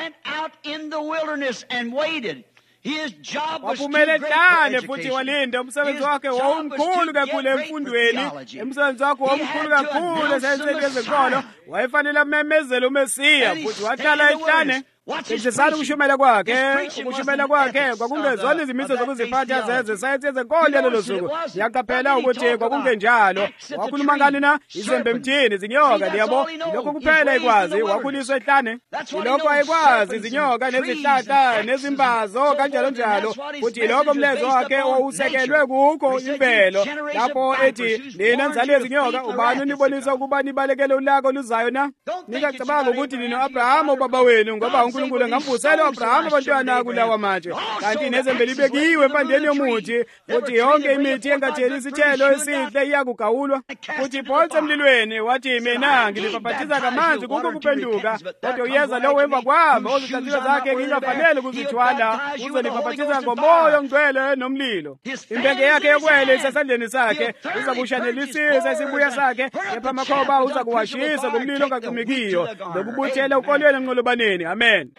Waphumele hlane futhi walinda. Umsebenzi wakhe wawumkhulu kakhulu emfundweni, umsebenzi wakhe wawumkhulu kakhulu esayenseni yezenkolo. Wayefanele amemezele uMesiya futhi wahlala ehlane. Sisala ukushumela kwakhe kwakungezona izimiso zokuziphatha zesayensi yezenkolo lelo suku. Siyaqaphela ukuthi kwakungenjalo. Wakhuluma ngani na? Izembe emthini, izinyoka, liyabo, lokho kuphela ekwazi. Wakhuliswa ehlane, lokho ayekwazi izinyoka nezihlahla nezimbazo kanjalo njalo. Futhi lokho umlenze wakhe wawusekelwe kukho imvelo, lapho ethi nina nzali yezinyoka, ubani unibonisa ukuba nibalekele ulaka oluzayo na? Ningacabanga ukuthi nina Abrahama ubaba wenu, ngoba uNkulunkulu engambusela uAbrahama abantwana kulawa manje. Kanti nezembe libekiwe empandeni yomuthi, futhi yonke imithi engatheli isithelo esihle iyakugawulwa. Futhi iphonse emlilweni, wathi mina ngilibhaphathiza ngamanzi kuko kuphenduka, kodwa uyeza lowo emva kwami ozihlanziwe zakhe ngingafanele ukuzithwala, uzolibhaphathiza ngomoya ongcwele nomlilo. Impenge yakhe yokwele isesandleni sakhe, uzabushanelisisa isibuya sakhe, kepha amakhoba uzakuwashisa ngomlilo ongacimikiyo, nokubuthela ukolweni enqolobaneni. Amen.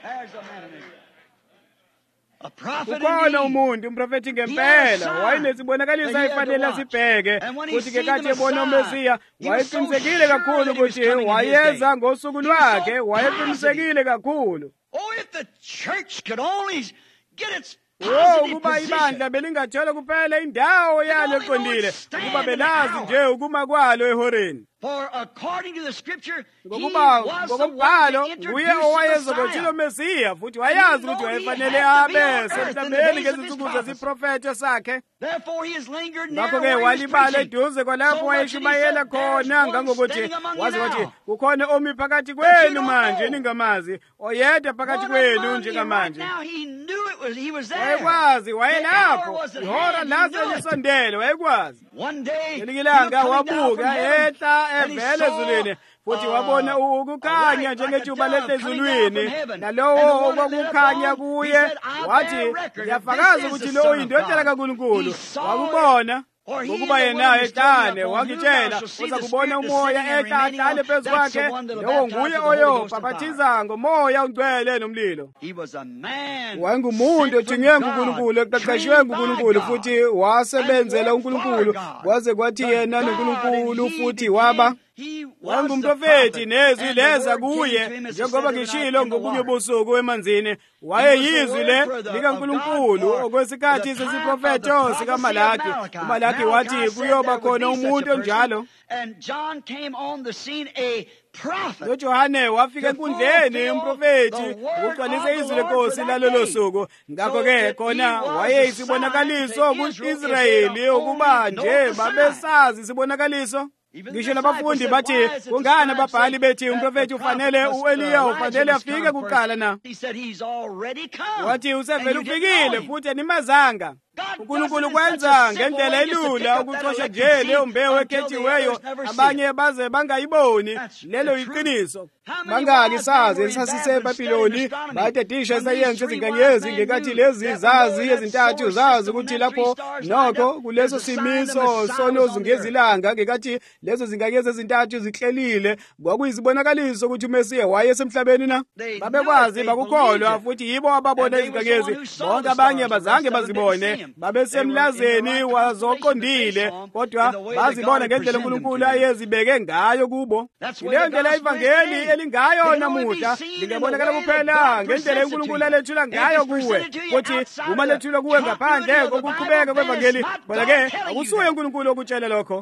Ukhona umuntu umprofethi ngempela wayenesibonakaliso ayifanele asibheke, futhi ke kathi ebona uMesiya wayeqinisekile kakhulu ukuthi wayeza ngosuku lwakhe. Wayeqinisekile kakhulu. Ukuba ibandla belingathola kuphela indawo yalo eqondile, ukuba belazi nje ukuma kwalo ehoreni. Ngokuba ngokombhalo nguye owayezokwethula uMesiya, futhi wayazi ukuthi wayefanele abe semhlabeni ngezinsuku zesiprofetho sakhe. Ngakho-ke walibala eduze kwalapho wayeshumayela khona, ngangokuthi wazi wathi kukhona omi phakathi kwenu manje ningamazi, oyedwa phakathi kwenu njengamanje. Wayekwazi, wayelapho, ihora lase lisondele, wayekwazi. Ngelinye ilanga wabuka ehla evela ezulwini, futhi wabona ukukhanya njengejuba lehle ezulwini, nalowo okwakukhanya kuye wathi, ngiyafakaza ukuthi lo yindodana kaNkulunkulu. Wakubona ngokuba yena ehlane, wangitshela uza kubona umoya ehla ahlale phezu kwakhe, lowo nguye oyobhaphathiza ngomoya ongcwele nomlilo. Wayengumuntu othunywe nguNkulunkulu, eqeqeshiwe nguNkulunkulu, futhi wasebenzela uNkulunkulu, kwaze kwathi yena noNkulunkulu futhi waba. Wayengumprofethi nezwi leza kuye, njengoba ngishilo ngobuye bosuku emanzini. Wayeyizwi likaNkulunkulu okwesikhathi sesiprofetho sikaMalaki. uMalaki wathi kuyoba khona umuntu onjalo. noJohane wafika enkundleni umprofethi ukugcwalisa izwi lenkosi lalolo suku. Ngakho-ke khona wayeyisibonakaliso ku-Israyeli ukuba nje babesazi isibonakaliso. Ngisho nabafundi bathi kungani ababhali bethi umprofethi ufanele u-Eliya ufanele afike kuqala na? Wathi usevele ufikile futhi animazanga. uNkulunkulu kwenza ngendlela elula ukuxosha nje leyo mbewu ekhethiweyo, abanye baze bangayiboni. Lelo yiqiniso. Bangaki sazi esasiseBhabhiloni badedisha esayensi ezinkanyezi ngekathi lezi zazi ezintathu zazi ukuthi lapho nokho kuleso simiso sonozi ngezilanga ngekathi lezo zinkanyezi ezintathu zihlelile kwakuyizibonakaliso ukuthi uMesiya wayesemhlabeni na? Babekwazi bakukholwa, futhi yibo ababona izinkanyezi. Bonke abanye abazange bazibone, babesemlazeni wazoqondile, kodwa bazibona ngendlela uNkulunkulu ayezibeke ngayo kubo. Leyo ndlela ivangeli elingayo namuhla lingabonakala kuphela ngendlela uNkulunkulu alethula ngayo kuwe, futhi uma lethulwa kuwe ngaphandle kokuqhubeka kwevangeli, bona-ke akusuye uNkulunkulu okutshela lokho.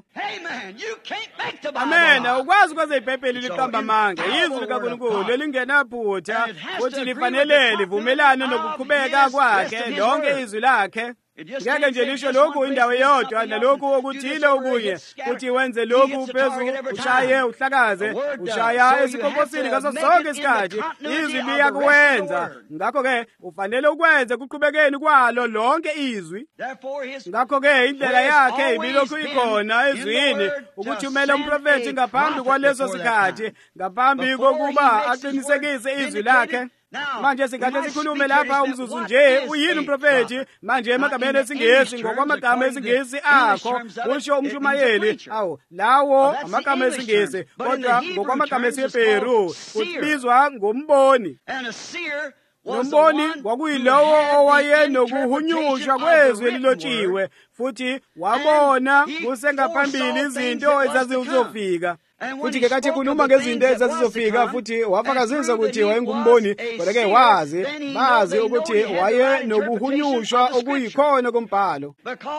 Amen. Awukwazi ukwenza iBhayibheli liqamba amanga. Izwi likaNkulunkulu elingenaphutha, futhi lifanele livumelane nokuqhubeka kwakhe lonke izwi lakhe. ngeke nje lisho lokhu indawo yodwa nalokhu okuthile okunye futhi wenze lokhu phezulu ushaye uhlakaze ushaya esikhonkosini ngaso sonke isikhathi izwi liyakuwenza ngakho-ke ufanele ukwenze kuqhubekeni kwalo lonke izwi ngakho-ke indlela yakhe ibilokhu ikhona ezwini ukuthumela umprofethi ngaphambi kwaleso sikhathi ngaphambi kokuba aqinisekise izwi lakhe manje singahle sikhulume lapha umzuzu nje uyini umprofethi manje emagameni esingesi ngokwamagama esingesi akho usho umshumayeli lawo amagama esingesi kodwa ngokwamagama esePeru kubizwa ngomboni nomboni kwakuyilowo owayenokuhunyushwa kwezwi lilotshiwe futhi wabona kusengaphambili izinto ezazizofika futhi-ke kathi khuluma ngezinto ezazizofika futhi wafakazisa ukuthi wayengumboni kodwa-ke bazi ukuthi wayenokuhunyushwa okuyikhona kombhalo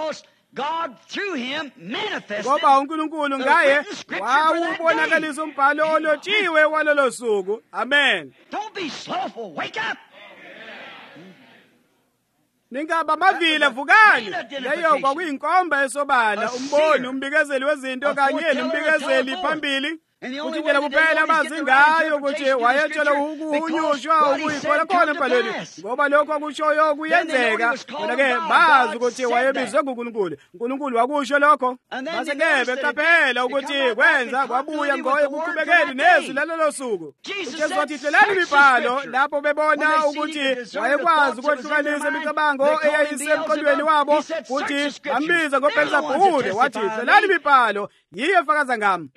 ngoba uNkulunkulu ngaye wawubonakalisa umbhalo olotshiwe walolo suku. Amen. Ningaba mavila vukani leyo kwakuyinkomba esobala umboni umbikezeli wezinto kanye nombikezeli phambili futhi nje kuphela bazi ngayo ukuthi wayetshela ukuhunyushwa ukuyikhola khona empaleni ngoba lokho akushoyo kuyenzeka kodwa-ke bazi ukuthi wayebizwe nguNkulunkulu. uNkulunkulu wakusho lokho base-ke beqaphela ukuthi kwenza kwabuya ngoye kuqhubekeni nezwi lalolo suku. uJesu wathi hlelani imibhalo lapho bebona ukuthi wayekwazi ukwehlukanisa imicabango eyayisemqondweni wabo futhi ambiza ngoBhelizebhuli wathi hlelani imibhalo yiyo efakaza ngami.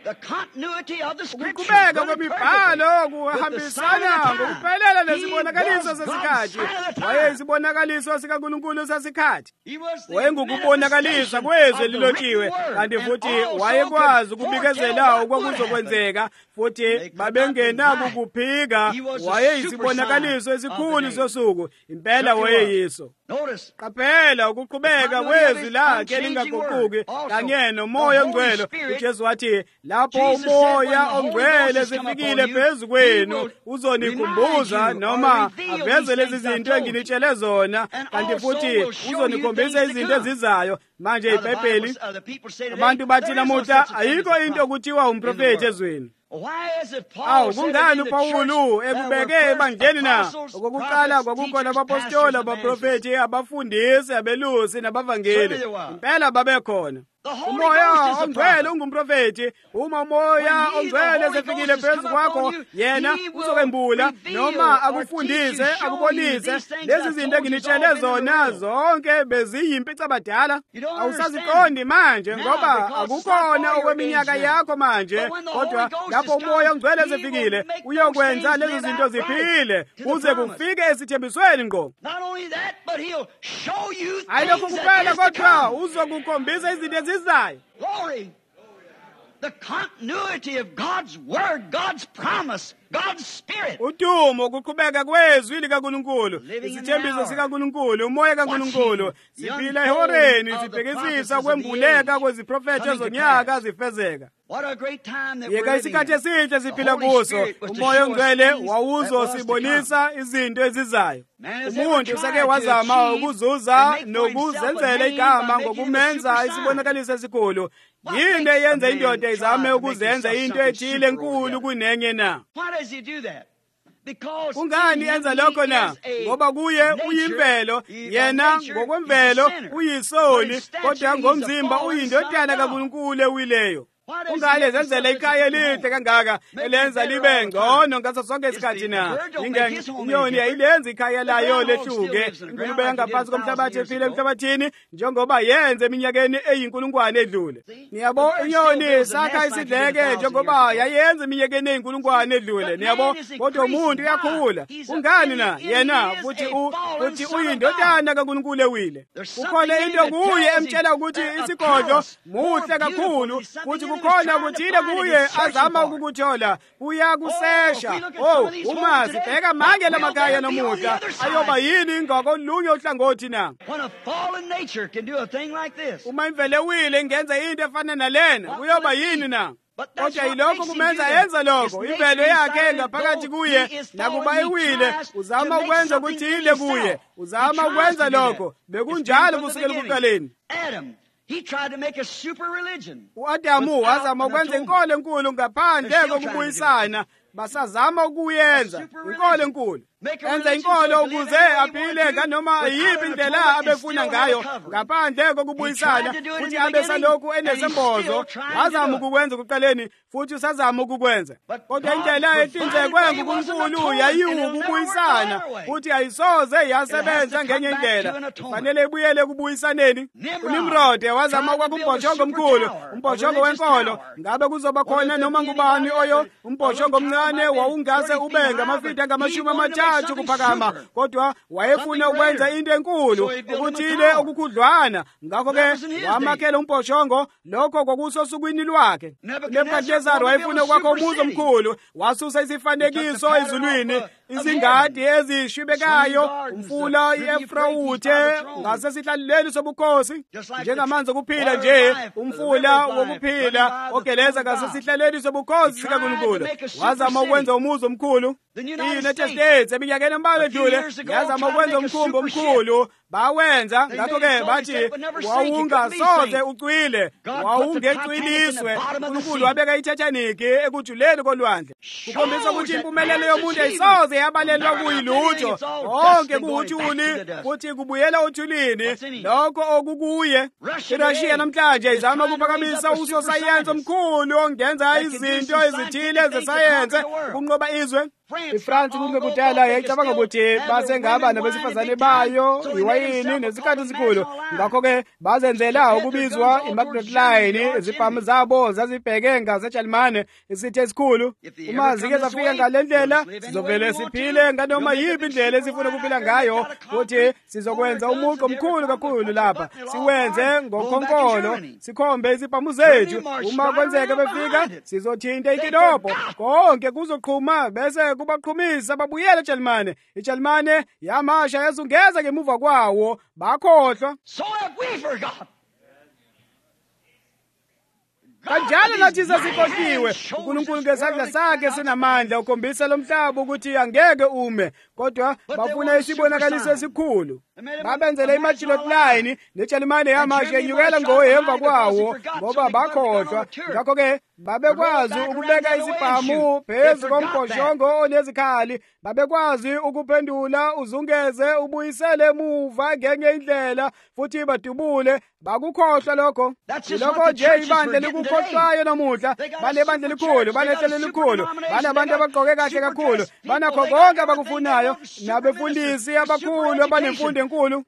Ukuqhubeka kwemibhalo kuhambisana ngokuphelela nesibonakaliso sesikhathi. Wayeyisibonakaliso sikaNkulunkulu sesikhathi. Wayengukubonakalisa kwezwi lilotshiwe kanti futhi wayekwazi ukubikezela okwakuzokwenzeka futhi babengenakukuphika. Wayeyisibonakaliso esikhulu sosuku impela wayeyiso. Qaphela ukuqhubeka kwezwi lakhe lingaguquki kanye nomoya ongcwele. uJesu wathi lapho umoya ongcwele sefikile phezu kwenu uzonikhumbuza noma aveze lezi zinto enginitshele zona kanti futhi uzonikhombisa izinto ezizayo. Manje iBhayibheli abantu bathi namuhla ayikho into okuthiwa umprofethi ezweni. Kungani uPawulu ekubeke ebandleni na? Okokuqala kwakukhona abapostoli, abaprofethi, abafundisi, abelusi nabavangeli. Impela babekhona. Umoya ongcwele ungumprofethi. Uma umoya ongcwele esefikile phezu kwakho yena uzokembula noma akufundise akubonise lezi zinto enginitshele zona zonke beziyimpica badala. Awusaziqondi manje ngoba akukhona okweminyaka yakho manje kodwa lapho umoya ongcwele esefikile uyokwenza lezi zinto ziphile kuze kufike esithembisweni ngqo. Ayilokho kuphela kodwa uzokukhombisa izinto ezizayo. Glory. The continuity of God's word, God's promise, God's spirit. Udumo ukuqhubeka kwezwi likaNkulunkulu, isithembiso sikaNkulunkulu, umoya kaNkulunkulu. Siphila ehoreni sibhekisisa kwembuleka kweziprofethi ezonyaka zifezeka. What a great time that we're living in. Isikhathi esihle siphila kuso. Umoya ongcwele wawuzosibonisa izinto ezizayo. Umuntu useke wazama ukuzuza nokuzenzela igama ngokumenza isibonakaliso esikhulu. Yini eyenza indoda izame ukuzenza into ethile enkulu kunenye na? Kungani enza lokho na? Ngoba kuye uyimvelo, yena ngokwemvelo uyisoni, kodwa ngomzimba uyindodana kaNkulunkulu ewileyo. Ungale zenzela ikhaya elihle kangaka elenza libe ngcono ngaso sonke isikhathi na? Inyoni ayilenza ikhaya layo lehluke. Ingulube yangaphansi komhlabathi ephile emhlabathini njengoba yenze eminyakeni eyinkulungwane edlule. Niyabo inyoni sakha isidleke njengoba yayenza eminyakeni eyinkulungwane edlule. Niyabo kodwa umuntu uyakhula. Ungani na? Yena futhi uyindodana kaNkulunkulu ewile. Kukhona into kuye emtshela ukuthi isigodlo muhle kakhulu futhi kukhona ukuthi kuye azama ukukuthola uyakusesha. Uma sibheka manje lamakhaya namuhla ayoba yini ngakolunye uhlangothi na? When a fallen nature can do a thing like this. Uma imvelo ewile ingenza into efana nalena kuyoba yini na? kodwa yilokho kumenza yenza lokho. Imvelo yakhe ngaphakathi kuye nakuba iwile uzama ukwenza ukuthi ile kuye, uzama ukwenza lokho. Bekunjalo kusukela ekuqaleni. He tried to make a super religion. U-Adamu wazama ukwenza inkolo enkulu ngaphandle kokubuyisana. Basazama ukuyenza inkolo enkulu, enza inkolo ukuze aphile nganoma yiphi indlela abefuna ngayo ngaphandle kokubuyisana, futhi abesalokhu enesembozo. Wazama ukukwenza kuqaleni futhi usazama ukukwenza, kodwa indlela ehlinzekwe nguNkulunkulu yayiwukubuyisana, futhi ayisoze yasebenza ngenye indlela. Kufanele ibuyele kubuyisaneni. uNimrodi wazama ukwakha umbhoshongo omkhulu, umbhoshongo wenkolo. Ngabe kuzoba khona noma ngubani oyo umbhoshongo omncane wawungase ube ngamafitha ngama-30 kuphakama, kodwa wayefuna ukwenza into enkulu ukuthile okukhudlwana. Ngakho-ke wamakhela umbhoshongo, lokho kwakusosukwini lwakhe. uNebukadinezari wayefuna ukwakha umuzi omkhulu, wasusa isifanekiso ezulwini, izingadi ezishwibekayo, umfula i-Efrawuthe ngasesihlalweni sobukhosi, njengamanzi okuphila nje, umfula wokuphila ogeleza ngasesihlalweni sobukhosi sikaNkulunkulu. Wazama ukwenza umuzi omkhulu. I-United States eminyakeni embalwa edlule yazama ukwenza umkhumbi omkhulu, bawenza. Ngakho-ke bathi wawungasoze ucwile, wawungecwiliswe. uNkulunkulu wabeka iTitanic ekujuleni kolwandle, kukhombisa ukuthi impumelelo yomuntu ayisoze yabalelwa kuyilutho. Konke kuwuthuli futhi kubuyela uthulini lokho okukuye. iRussia namhlanje izama ukuphakamisa usosayensi omkhulu ongenza izinto ezithile zesayense ukunqoba izwe. iFrance kungekudala yayicabanga ukuthi basengaba nabesifazane bayo, iwayini nesikhathi esikhulu. Ngakho-ke bazenzela ukubizwa i-Magnet Line. Izibhamu zabo zazibheke ngaseJalimane, isithe esikhulu. Uma zike zafika ngale ndlela, sizovele siphile nganoma yiphi indlela esifuna ukuphila ngayo, futhi sizokwenza umuqo omkhulu kakhulu lapha. Siwenze ngokhonkolo, sikhombe izibhamu zethu. Uma kwenzeka befika, sizothinta ikinobho, konke kuzoqhuma bese kubaqhumisa babuyele eJalimane. iJalimane yamasha yazungeza ngemuva kwawo, bakhohlwa. So have we forgot. Kanjalo nathi sesikhohliwe. uNkulunkulu ngesandla sakhe sinamandla ukhombisa lo mhlaba ukuthi angeke ume, kodwa bafuna isibonakaliso esikhulu. Babenzele iMagnet Line, neJalimane yamasha inyukela ngohemva kwawo ngoba bakhohlwa. Ngakho-ke babekwazi ukubeka izibhamu phezu kombhoshongo onezikhali. Babekwazi ukuphendula uzungeze ubuyisele emuva ngenye indlela, futhi badubule. Bakukhohlwa lokho. Yilokho nje ibandla likukhohlwayo namuhla. Banebandla elikhulu, banehlelo elikhulu, banabantu abagqoke kahle kakhulu, banakho konke abakufunayo, nabefundisi abakhulu abanemfundo enkulu.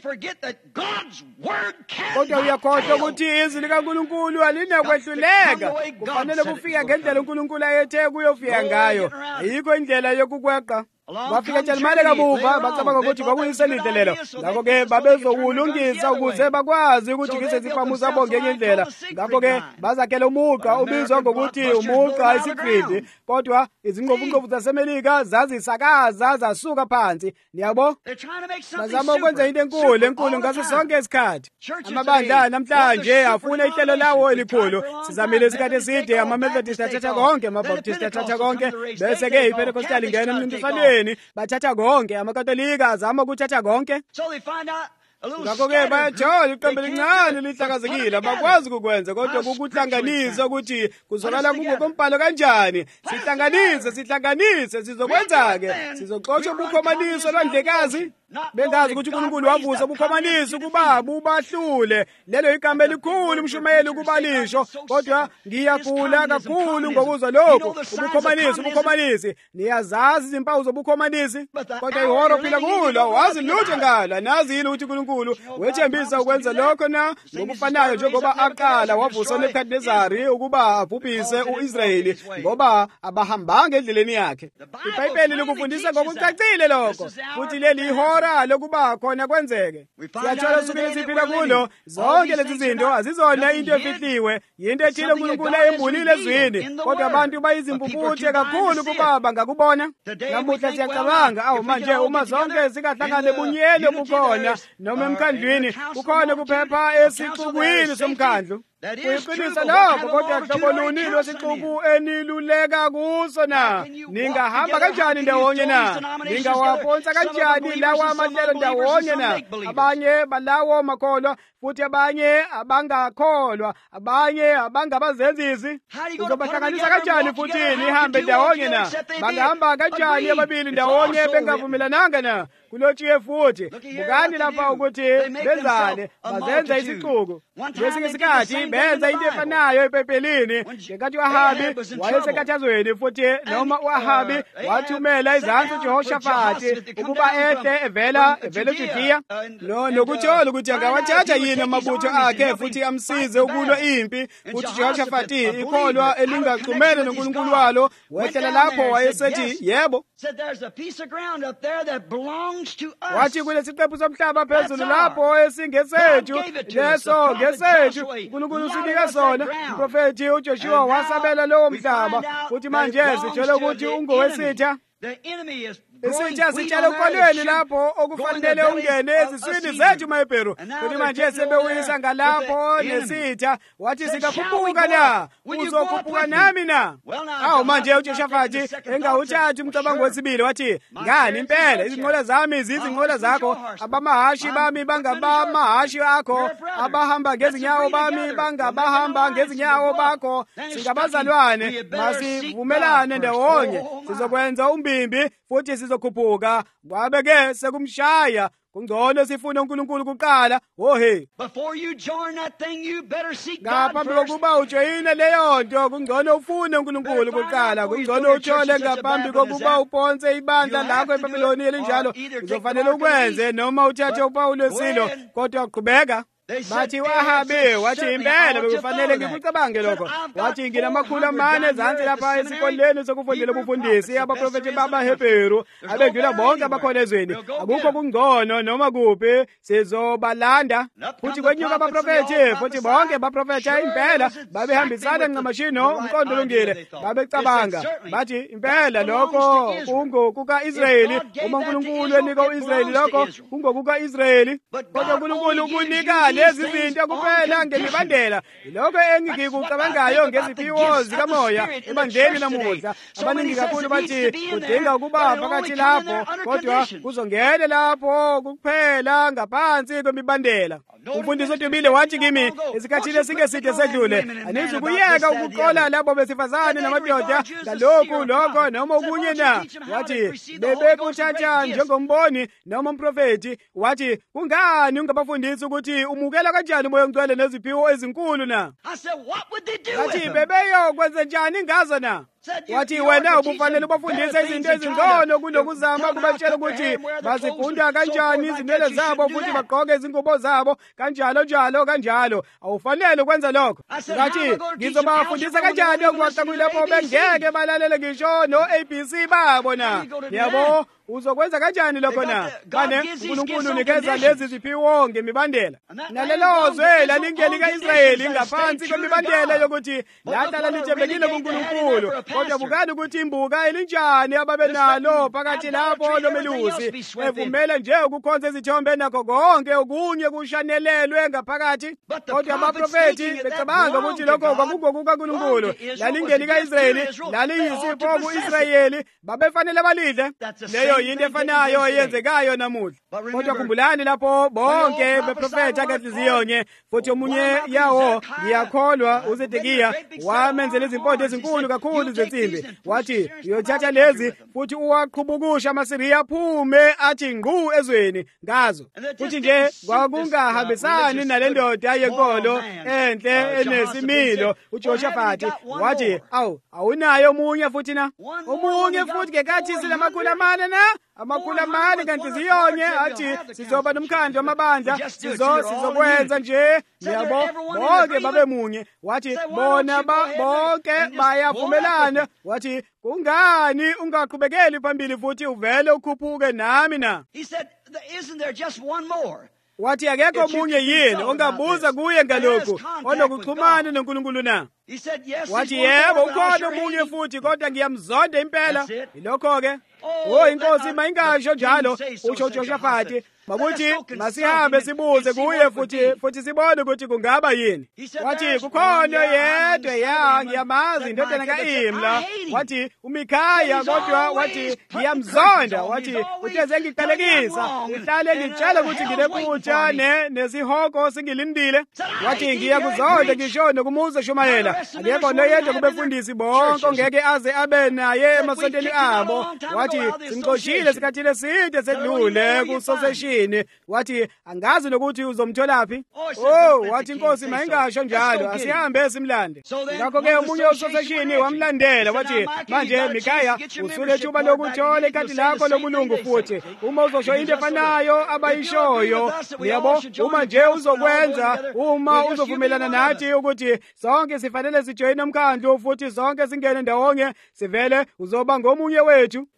Kodwa uyakhohlwa ukuthi izwi likaNkulunkulu alinakwehluleka. Kufanele kufika ngendlela uNkulunkulu ayethe kuyofika ngayo. Ayikho indlela yokukweqa. Bafika eJalimane kamuva, bacabanga ukuthi kwakuyiselihle lelo. Ngakho-ke babezowulungisa ukuze bakwazi ukujikisa izibhamu zabo ngenye indlela. Ngakho-ke bazakhela umuqa ubizwa ngokuthi umuqa isigqidi, kodwa izingqovungqovu zaseMelika zazisakaza zasuka phansi. Niyabo? Bazama ukwenza into enkulu ngaso sonke isikhathi. Amabandla namhlanje afuna ihlelo lawo elikhulu. Sizamile isikhathi eside, amaMethodist athatha konke, amaBaptist athatha konke, bese-ke iPentecostal ingena emncintiswaneni. Bathatha konke, amakatolika azama ukuthatha konke. Ngakho-ke bayathola iqembu elincane lihlakazekile, bakwazi ukukwenza, kodwa kukuhlanganisa ukuthi kuzwakala kungokombhalo kanjani. Sihlanganise, sizokwenza-ke. Sizoxotsha ubukhomaniso lwandlekazi. Bengazi ukuthi uNkulunkulu wavusa ubukhomanisi ukuba bubahlule. Lelo igama elikhulu umshumayeli ukubalisho, kodwa ngiyagula kakhulu ngokuzwa lokho. Ubukhomanisi. Niyazazi izimpawu zobukhomanisi, kodwa ihoro phila kulo wazi lutho ngalo. Nazi yini ukuthi uNkulunkulu wethembisa ukwenza lokho na ngokufanayo njengoba aqala wavusa uNebukadinezari ukuba abhubhise u-Israyeli ngoba abahambanga endleleni yakhe. iBhayibheli likufundisa ngokucacile lokho, futhi leli ihora lokuba khona kwenzeke. Siyathola usukwini siphila kulo, zonke lezi zinto azizona into efihliwe, yinto ethile uNkulunkulu ayembulile ezwini, kodwa abantu bayizimpumputhe kakhulu kuba bangakubona. Namuhla siyacabanga, manje uma zonke zingahlangane bunyeni obukhona, noma emkhandlwini kukhona kuphepha esixukwini somkhandlu. kuyiqinisa lokho, kodwa hlobo luni lwesixuku eniluleka kuso na? Ningahamba kanjani ndawonye na? Ningawaphonsa kanjani lawa amahlelo ndawonye na? Abanye balawo makholwa, futhi abanye abangakholwa, abanye abangabazenzisi. Uzobahlanganisa kanjani futhi nihambe ndawonye na? Bangahamba kanjani ababili ndawonye bengavumelananga na? Kulotshiwe futhi, bukani lapha ukuthi benzane, bazenza isixuku. Ngesinye isikhathi benza into efanayo epepelini, ngenkathi u-Ahabi wayesekathazweni, futhi noma u-Ahabi wathumela izansi uJehoshafati ukuba ehle evela eJudiya, nokuthola ukuthi angawathatha yini amabutho akhe futhi amsize ukulwa impi. Futhi uJehoshafati ikholwa elingaqhumene noNkulunkulu walo, wehlela lapho wayesethi yebo. Wathi kulesiqephu somhlaba phezulu lapho esingesethu, leso ngesethu, uNkulunkulu usinika sona. Umprofethi uJoshua wasabela lowo mhlaba, futhi manje sitshela ukuthi ungowesitha. Isitha sitshela ukolweni lapho okufanele ungene eziswini zethu maYebheru, futhi manje sebewisa ngalapho nesitha. Wathi singakhuphuka na? Uzokhuphuka nami na? Awu manje uJehoshafati engawuthathi umcabango wesibili, wathi ngani impela izinqola zami izinqola zakho, abamahashi bami bangabamahashi akho, abahamba ngezinyawo bami bangabahamba ngezinyawo bakho. Singabazalwane, masivumelane ndawonye, sizokwenza umbimbi futhi sizokhuphuka. Kwabe-ke sekumshaya, kungcono sifune uNkulunkulu kuqala. Ohe, ngaphambi kokuba ujoyine leyo nto, kungcono ufune uNkulunkulu kuqala. Kungcono uthole ngaphambi kokuba uphonse ibandla lakho eBhabhiloni elinjalo. Uzofanele ukwenze noma uthathe uPawulo esilo, kodwa uqhubeka. Bathi u-Ahabi wathi impela bekufanele ngikucabange lokho. Wathi nginamakhulu amane ezansi lapha esikoleni sokufundela ubufundisi, abaprofethi bamaHebheru abedlula bonke abakhona ezweni. Akukho kungcono noma kuphi, sizobalanda. Futhi kwenyuka abaprofethi, futhi bonke abaprofetha impela babehambisana ngamashino umqondo olungile. Babecabanga bathi impela lokho kungokuka-Israyeli, uma uNkulunkulu enika u-Israyeli lokho kungokuka-Israyeli, kodwa uNkulunkulu ukunika lezi zinto kuphela ngemibandela. Ilokho engikucabangayo ngeziphiwo zikamoya ebandleni namuhla. Abaningi kakhulu bathi kudinga ukuba phakathi lapho, kodwa kuzongena lapho kuphela ngaphansi kwemibandela. Umfundisi oDubile wathi kimi esikhathini esingeside sedlule, anizukuyeka ukuqola labo besifazane namadoda ngalokhu lokho noma okunye na. Wathi bebekuthatha njengomboni noma umprofethi. Wathi kungani ungabafundisi ukuthi umukela kanjani umoya ongcwele neziphiwo ezinkulu na? Wathi bebeyokwenza njani ngazo na? Wathi wena ubufanele ubafundise izinto ezingcono kunokuzama kubatshela ukuthi bazifunda kanjani izinwele zabo futhi bagqoke izingubo zabo kanjalo njalo kanjalo. Awufanele ukwenza lokho. Ngathi ngizobafundisa kanjani okuwaxa kuyilapho bengeke balalele ngisho no-ABC babo na? Yabo, uzokwenza kanjani lokho na? Kane uNkulunkulu unikeza lezi ziphiwo ngemibandela. Nalelo zwe lalingeli ka-Israyeli ngaphansi kwemibandela yokuthi lahlala lithembekile kuNkulunkulu. Kodwa bukani ukuthi imbuka elinjani ababenalo phakathi lapho lomelusi, evumele nje ukukhonza izithombe nakho konke okunye kushanelelwe ngaphakathi. Kodwa abaprofethi becabanga ukuthi lokho kwakungokukaNkulunkulu, lalingeli ka-Israyeli, laliyisipho ku-Israyeli, babefanele balidle. Leyo yinto efanayo eyenzekayo namuhla. Kodwa khumbulani lapho bonke beprofetha ngenhliziyonye, futhi omunye yawo ngiyakholwa uZedekhiya wamenzela izimpondo ezinkulu kakhulu zensimbi. Wathi uyothatha lezi futhi uwaqhubukusha amasiriya aphume athi ngqu ezweni ngazo. Futhi nje kwakungahambisani nale ndoda yenkolo enhle enesimilo uJehoshafati. Wathi awunayo omunye futhi na? Omunye futhi ngekathi sinamakhulu amane na? Amakhulu amane ngenhliziyonye athi sizoba nomkhandlu wamabandla, sizokwenza nje. Yabo, bonke babe munye. Wathi bona bonke bayavumelana. Wathi kungani ungaqhubekeli phambili futhi uvele ukhuphuke nami na? Wathi akekho omunye yini ongabuza kuye ngalokhu onokuxhumana noNkulunkulu na? Wathi yebo ukhona omunye futhi, kodwa ngiyamzonda impela. Ilokho-ke inkosi mayingasho njalo, usho uJehoshafati. makuthi masihambe sibuze kuye futhi sibone ukuthi kungaba yini. Wathi kukhona yedwa ngiyamazi indodana ka-Imla. Wathi uMikhaya, kodwa wathi ngiyamzonda. Wathi uthe ngiqalekisa ngihlale ngitshela ukuthi nginephutha nesihoko singilindile. Wathi ngiyakuzonda ngisho nokumuza Shumayela. Akekho noyedwa kubefundisi bonke ongeke aze abe naye emasontweni abo. Wathi simxoshile sikhathile side sedlule kusoseshini. Wathi angazi nokuthi uzomtholaphi. Wathi inkosi mayingasho njalo, asihambe simlande. Ngakho-ke omunye usoseshini wamlandela. Wathi manje Mikhaya usulethuba lokuthola ikhadi lakho lobulungu futhi uma uzosho into efanayo abayishoyo, yabo, uma nje uzokwenza, uma uzovumelana nathi ukuthi sonke sifanele sijoyine umkhandlu futhi sonke singene ndawonye, sivele uzoba ngomunye wethu.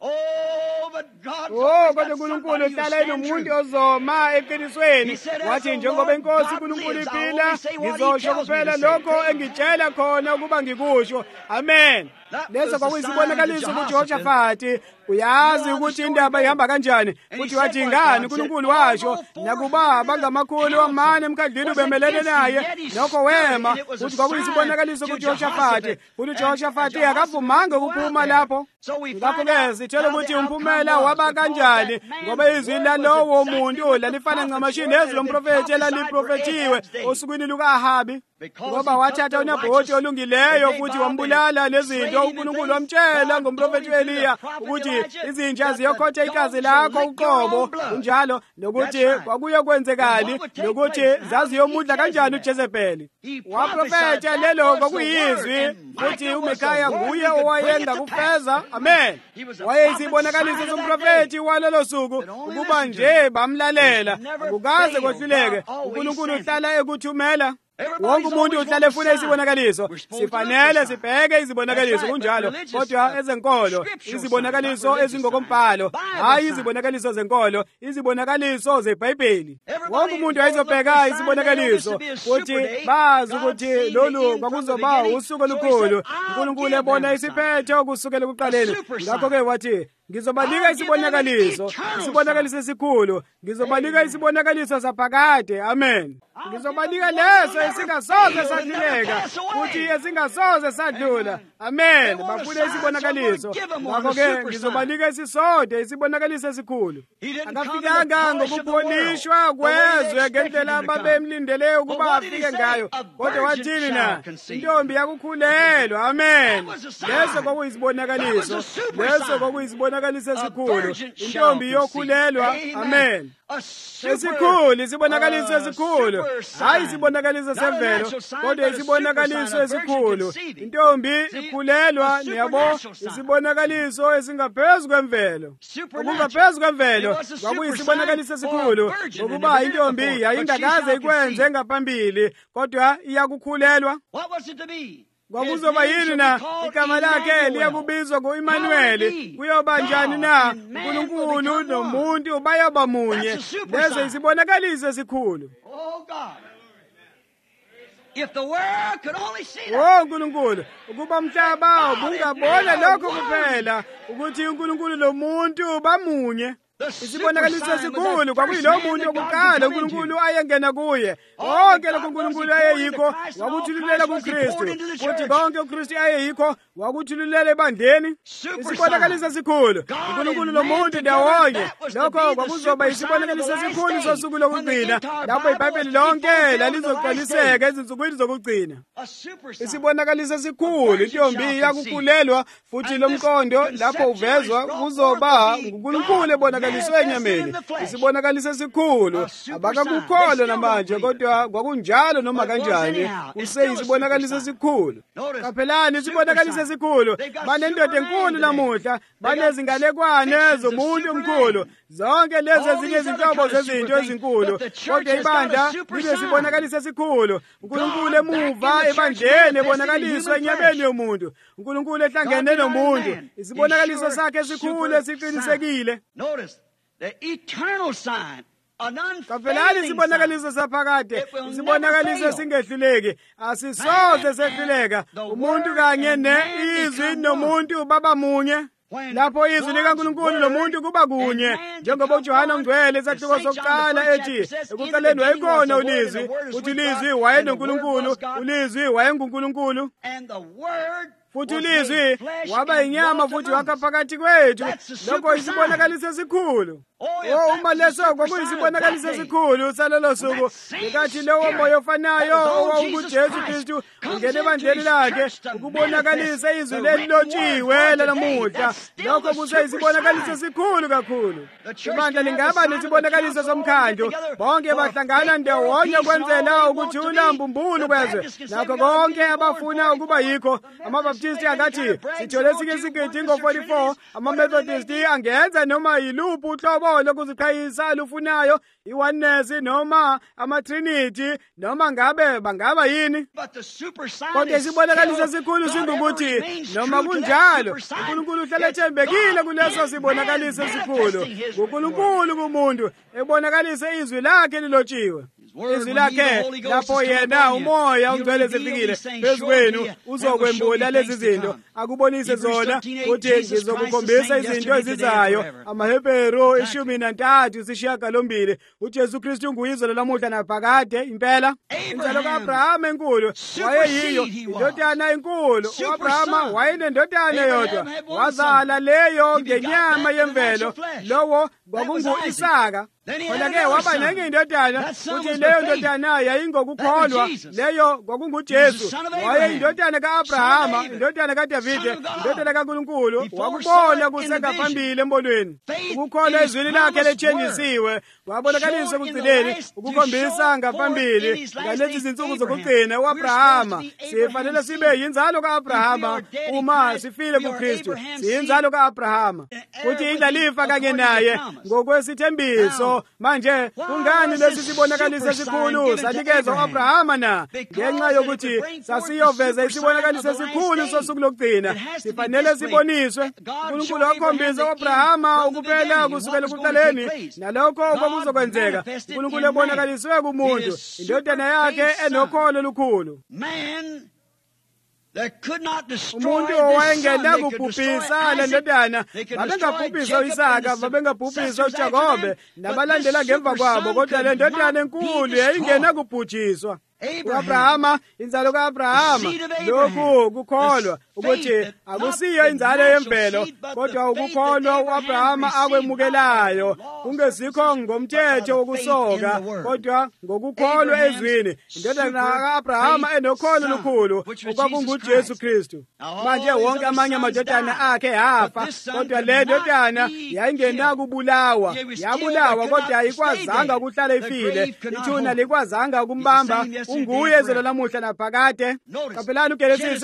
Kodwa uNkulunkulu uhlala enomuntu ozoma eqinisweni. Wathi njengoba inkosi uNkulunkulu iphila, ngizosho kuphela lokho engitshela khona ukuba ngikusho. Amen. Leso kwakuyisibonakaliso kuJehoshafati. Uyazi ukuthi indaba ihamba kanjani. Futhi wathi ngani uNkulunkulu washo nakuba bangamakhulu amane emkhandlini bemelene naye, lokho wema. Futhi kwakuyisibonakaliso kuJehoshafati. Futhi uJehoshafati akavumanga ukuphuma lapho. Ngakho-ke sitshela ukuthi umphumela waba kanjani, ngoba izwi lalowo muntu lalifana ncamashini nezwi lomprofethi elaliprofethiwe osukwini luka-Ahabi. Ngoba wathatha uNabhothi olungileyo futhi wambulala nezinto uNkulunkulu wamtshela ngomprofethi u-Eliya ukuthi izinja ziyokhotha igazi lakho uqobo, kunjalo nokuthi kwakuyokwenzekani, nokuthi zaziyomudla kanjani uJezebheli. Waprofetha lelo kwakuyizwi, futhi uMikhaya nguye owayengakufeza. Amen. Wayeyisibonakaliso somprofethi walelo suku ukuba nje bamlalela akukaze kwehluleke. uNkulunkulu uhlala ekuthumela. Wonke umuntu uhlale efuna isibonakaliso. Sifanele sibheke izibonakaliso kunjalo, kodwa ezenkolo izibonakaliso ezingokombhalo, hayi izibonakaliso zenkolo, izibonakaliso zeBhayibheli. Wonke umuntu ayizobheka izibonakaliso futhi bazi ukuthi lolu kwakuzoba usuku olukhulu. uNkulunkulu ebona isiphetho kusukela ekuqaleni. Ngakho-ke wathi ngizobanika isibonakaliso esikhulu. Ngizobanika isibonakaliso saphakade. Amen. Ngizobanika leso esingasoze sadluleka futhi esingasoze sadlula. Amen. Bafune isibonakaliso. Ngakho-ke ngizobanika esisodwa, isibonakaliso esikhulu. Akafikanga ngokubonishwa kwezwe ngendlela ababemlindele ukuba afike ngayo, kodwa wathini na? Intombi yakukhulelwa. Amen. Leso kwakuyisibonakaliso. Leso kwakuyisibonakaliso esikhulu. Intombi yokhulelwa. Amen. Esikhulu, isibonakaliso esikhulu. Hayi isibonakaliso semvelo, kodwa isibonakaliso esikhulu. Intombi ikhulelwa, niyabo, isibonakaliso esingaphezu kwemvelo. Okungaphezu kwemvelo kwakuyisibonakaliso esikhulu, ngokuba intombi yayingakaze ikwenze ngaphambili, kodwa iyakukhulelwa. Kwakuzoba yini na? Igama lakhe liyakubizwa ngo-Immanueli. Kuyoba njani na? uNkulunkulu nomuntu bayoba munye. Lezo isibonakaliso esikhulu. uNkulunkulu, ukuba umhlaba ubungabona lokho kuphela, ukuthi uNkulunkulu nomuntu bamunye. Isibonakaliso esikhulu kwakuyilo muntu wokuqala uNkulunkulu ayengena kuye. Konke lokho uNkulunkulu ayeyikho wakuthululela kuKristu, futhi konke uKristu ayeyikho wakuthululela ebandleni. Isibonakaliso esikhulu, uNkulunkulu nomuntu ndawonye. Lokho kwakuzoba isibonakaliso esikhulu sosuku lokugcina, lapho iBhayibheli lonke lalizoqaliseka ezinsukwini zokugcina. Isibonakaliso esikhulu, intombi yakukhulelwa, futhi lomqondo lapho uvezwa kuzoba uNkulunkulu ebonakaliswe enyameni. Isibonakaliso esikhulu, abakakukholwa namanje, kodwa kwakunjalo noma kanjani, kuseyisibonakaliso esikhulu. Kaphelani isibonakaliso esikhulu. Banendoda enkulu namuhla, banezinganekwane zomuntu omkhulu. Zonke lezi ezinye izinhlobo zezinto ezinkulu, kodwa ibandla linesibonakaliso esikhulu. uNkulunkulu emuva ebandleni ebonakaliswa enyameni yomuntu. uNkulunkulu ehlangene nomuntu. Isibonakaliso sakhe esikhulu esiqinisekile. The eternal sign, an Kaphelani isibonakaliso saphakade, isibonakaliso esingehluleki, asisoze sehluleka. Umuntu kanye izwi nomuntu baba munye. lapho izwi likaNkulunkulu lomuntu kuba kunye, njengoba uJohane Ongcwele isahluko sokuqala ethi ekuqaleni wayekhona ulizwi, futhi ulizwi wayenoNkulunkulu, ulizwi wayenguNkulunkulu, futhi ulizwi waba inyama futhi wakha phakathi kwethu. Lokho isibonakaliso esikhulu. Uma leso kwakuyisibonakaliso esikhulu salelo suku, ngenkathi lowo moya ofanayo owawunguJesu Kristu ungene ebandleni lakhe ukubonakalisa izwi lelilotshiwe lanamuhla. Lokho kuseyisibonakaliso esikhulu kakhulu. Ibandla lingaba nesibonakaliso somkhandlu, bonke bahlangana ndawonye kwenzela ukuthi ulambumbulu kwezwe. Nakho konke abafuna ukuba yikho. Amabaptisti akathi sithole isigidi ngo-44, amaMethodisti angenza noma yiluphi uhlobo lokuziqhayisa lufunayo, i-oneness noma ama-Trinity noma ngabe bangaba yini. Kodwa isibonakaliso esikhulu singukuthi noma kunjalo uNkulunkulu uhlala ethembekile kuleso sibonakaliso esikhulu. uNkulunkulu kumuntu ebonakalise izwi lakhe lilotshiwe. Izwi lakhe lapho yena umoya ongcwele esefikile phezu kwenu uzokwembula lezi zinto, akubonise zona, futhi ngizokukhombisa izinto ezizayo. AmaHebheru 13:8. uJesu Kristu nguyizolo lamuhla naphakade impela. Inzalo ka-Abrahama enkulu wayeyiyo, indodana enkulu. U-Abrahama wayenendodana yodwa, wazala leyo ngenyama yemvelo, lowo kwakungu-Isaka. Khona-ke waba nenye indodana, futhi leyo ndodana yayingokukholwa, leyo kwakunguJesu. Wayeyindodana ka-Abrahama, indodana kaDavide, indodana kaNkulunkulu. Wakubona kusengaphambili embonweni, ukukholwa ezwini lakhe lethenjisiwe, wabonakaliswa ekugcineni, ukukhombisa ngaphambili. Ngalezi zinsuku zokugcina u-Abrahama sifanele sibe yinzalo ka-Abrahama. Uma sifile kuKristu siyinzalo ka-Abrahama, futhi indlalifa kanye naye ngokwesithembiso. Manje kungani lesi sibonakaliso esikhulu sanikezwa u-Abrahama na? Ngenxa yokuthi sasiyoveza isibonakaliso esikhulu sosuku lokugcina, sifanele siboniswe. uNkulunkulu wakhombisa u-Abrahama ukuphela kusukela ekuqaleni, nalokho kwakuzokwenzeka. uNkulunkulu ebonakaliswe kumuntu, indodana yakhe enokholo lukhulu. Umuntu owayengena kubhubhisa le ndodana, babengabhubhisa u-Isaka, babengabhubhisa uJakobe nabalandela ngemva kwabo, kodwa le ndodana enkulu yayingena kubhujiswa. U-Abrahama, inzalo ka-Abrahama, lokhu kukholwa ukuthi akusiyo inzalo yemvelo, kodwa ukukholwa u-Abrahama akwemukelayo, kungesikho ngomthetho wokusoka, kodwa ngokukholwa ezwini. Indodana ka-Abrahama enokholo lukhulu, okwakunguJesu Kristu. Manje wonke amanye amadodana akhe afa, kodwa le ndodana yayingenakubulawa. Yabulawa kodwa ayikwazanga ukuhlala ifile, ithuna likwazanga ukumbamba. Unguye ezolo lamuhla naphakade. Qaphelani uGenesisi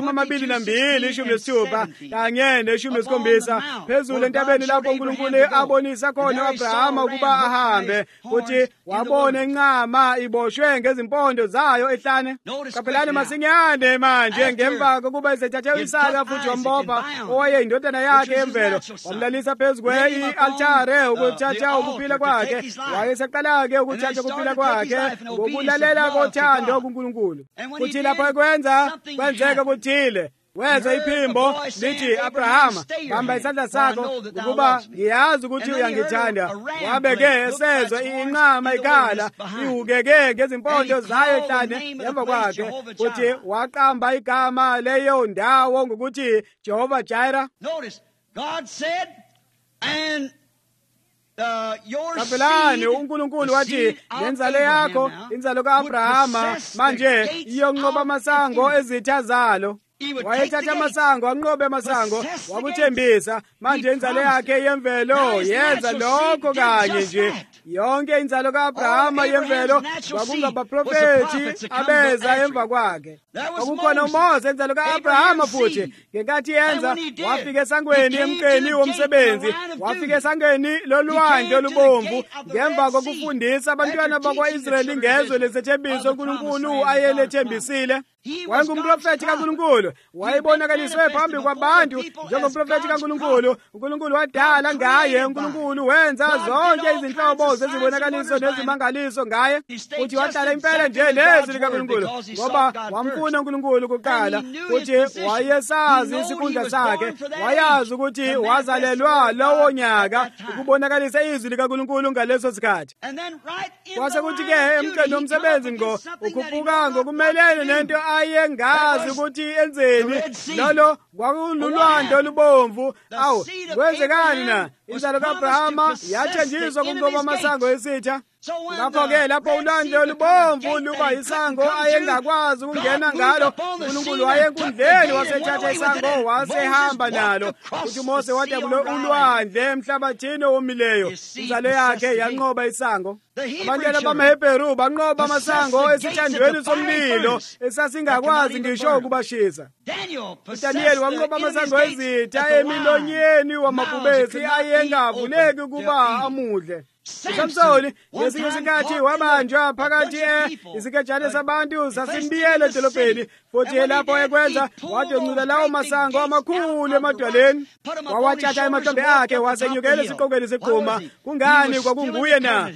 22:16 kanye ne-17. Phezulu entabeni lapho uNkulunkulu abonisa khona u-Abrahama ukuba ahambe, futhi wabona inqama iboshwe ngezimpondo zayo ehlane. Qaphelani masinyane manje, ngemva kokuba esethathe u-Isaka futhi wambopha owayeyindodana yakhe yemvelo, wamlalisa phezu kwe-altare ukuthatha ukuphila kwakhe. Wayesaqala-ke ukuthatha ukuphila kwakhe ngokulalela kothando kuNkulunkulu. Kuthi lapho kwenzeka kuthile, wezwa iphimbo lithi, Abrahama, bamba isandla sakho ukuba ngiyazi ukuthi uyangithanda. Wabe-ke esezwa inqama ikhala ihukeke ngezimpondo zayo ehlane emva kwakhe, futhi waqamba igama leyo ndawo ngokuthi Jehova Jireh. Qaphelani, uNkulunkulu wathi lenzalo yakho, inzalo ka-Abrahama, manje iyonqoba amasango ezitha zalo. Wayethatha amasango, anqobe amasango, wakuthembisa. Manje inzalo yakhe yemvelo yenza lokho kanye nje. Yonke inzalo ka-Abrahama yemvelo kwakungabaprofethi abeza emva kwakhe. Kwakukhona uMose, inzalo ka-Abrahama, futhi ngenkathi yenza wafika esangweni emqeni womsebenzi, wafika esangweni lolwandle olubomvu, ngemva kokufundisa abantwana bakwa-Israyeli ngezwe lesethembiso uNkulunkulu ayelethembisile. Wayengumprofethi kaNkulunkulu, wayebonakaliswe phambi kwabantu njengomprofethi kaNkulunkulu. uNkulunkulu wadala ngaye, uNkulunkulu wenza zonke izinhlobo izimpawu zezibonakaliso nezimangaliso ngaye, futhi wahlala impela nje nezwi likaNkulunkulu ngoba wamfuna uNkulunkulu kuqala, futhi wayesazi isikhundla sakhe, wayazi ukuthi wazalelwa lowo nyaka ukubonakalisa izwi likaNkulunkulu ngaleso sikhathi. Kwase kuthi-ke emqedweni womsebenzi ngo ukhuphuka ngokumelene nento ayengazi ukuthi enzeni, lolo kwakululwandle olubomvu. Awu, kwenzekani na? Inzalo ka-Abrahama yathenjiswa kumnqoba amasango esitha. Ngakho-ke lapho ulwandle olubomvu luba isango ayengakwazi ukungena ngalo, uNkulunkulu wayenkundleni wasethatha isango wasehamba nalo. Uthi uMose wadabula ulwandle emhlabathini owomileyo, inzalo yakhe yanqoba isango. Abantwana bamaHebheru banqoba amasango esithandweni somlilo esasingakwazi ngisho ukubashisa. uDaniel wanqoba amasango ezitha emilonyeni wamabhubesi ayengavuleki ukuba amudle. uSamsoni ngesinye isikhathi wabanjwa phakathi isikejane sabantu sasimbiyela edolobheni, futhi lapho ekwenza wadencula lawo masango amakhulu emadwaleni, wawathatha emahlombe akhe wasenyukela esiqongweni segquma. Kungani? Kwakunguye na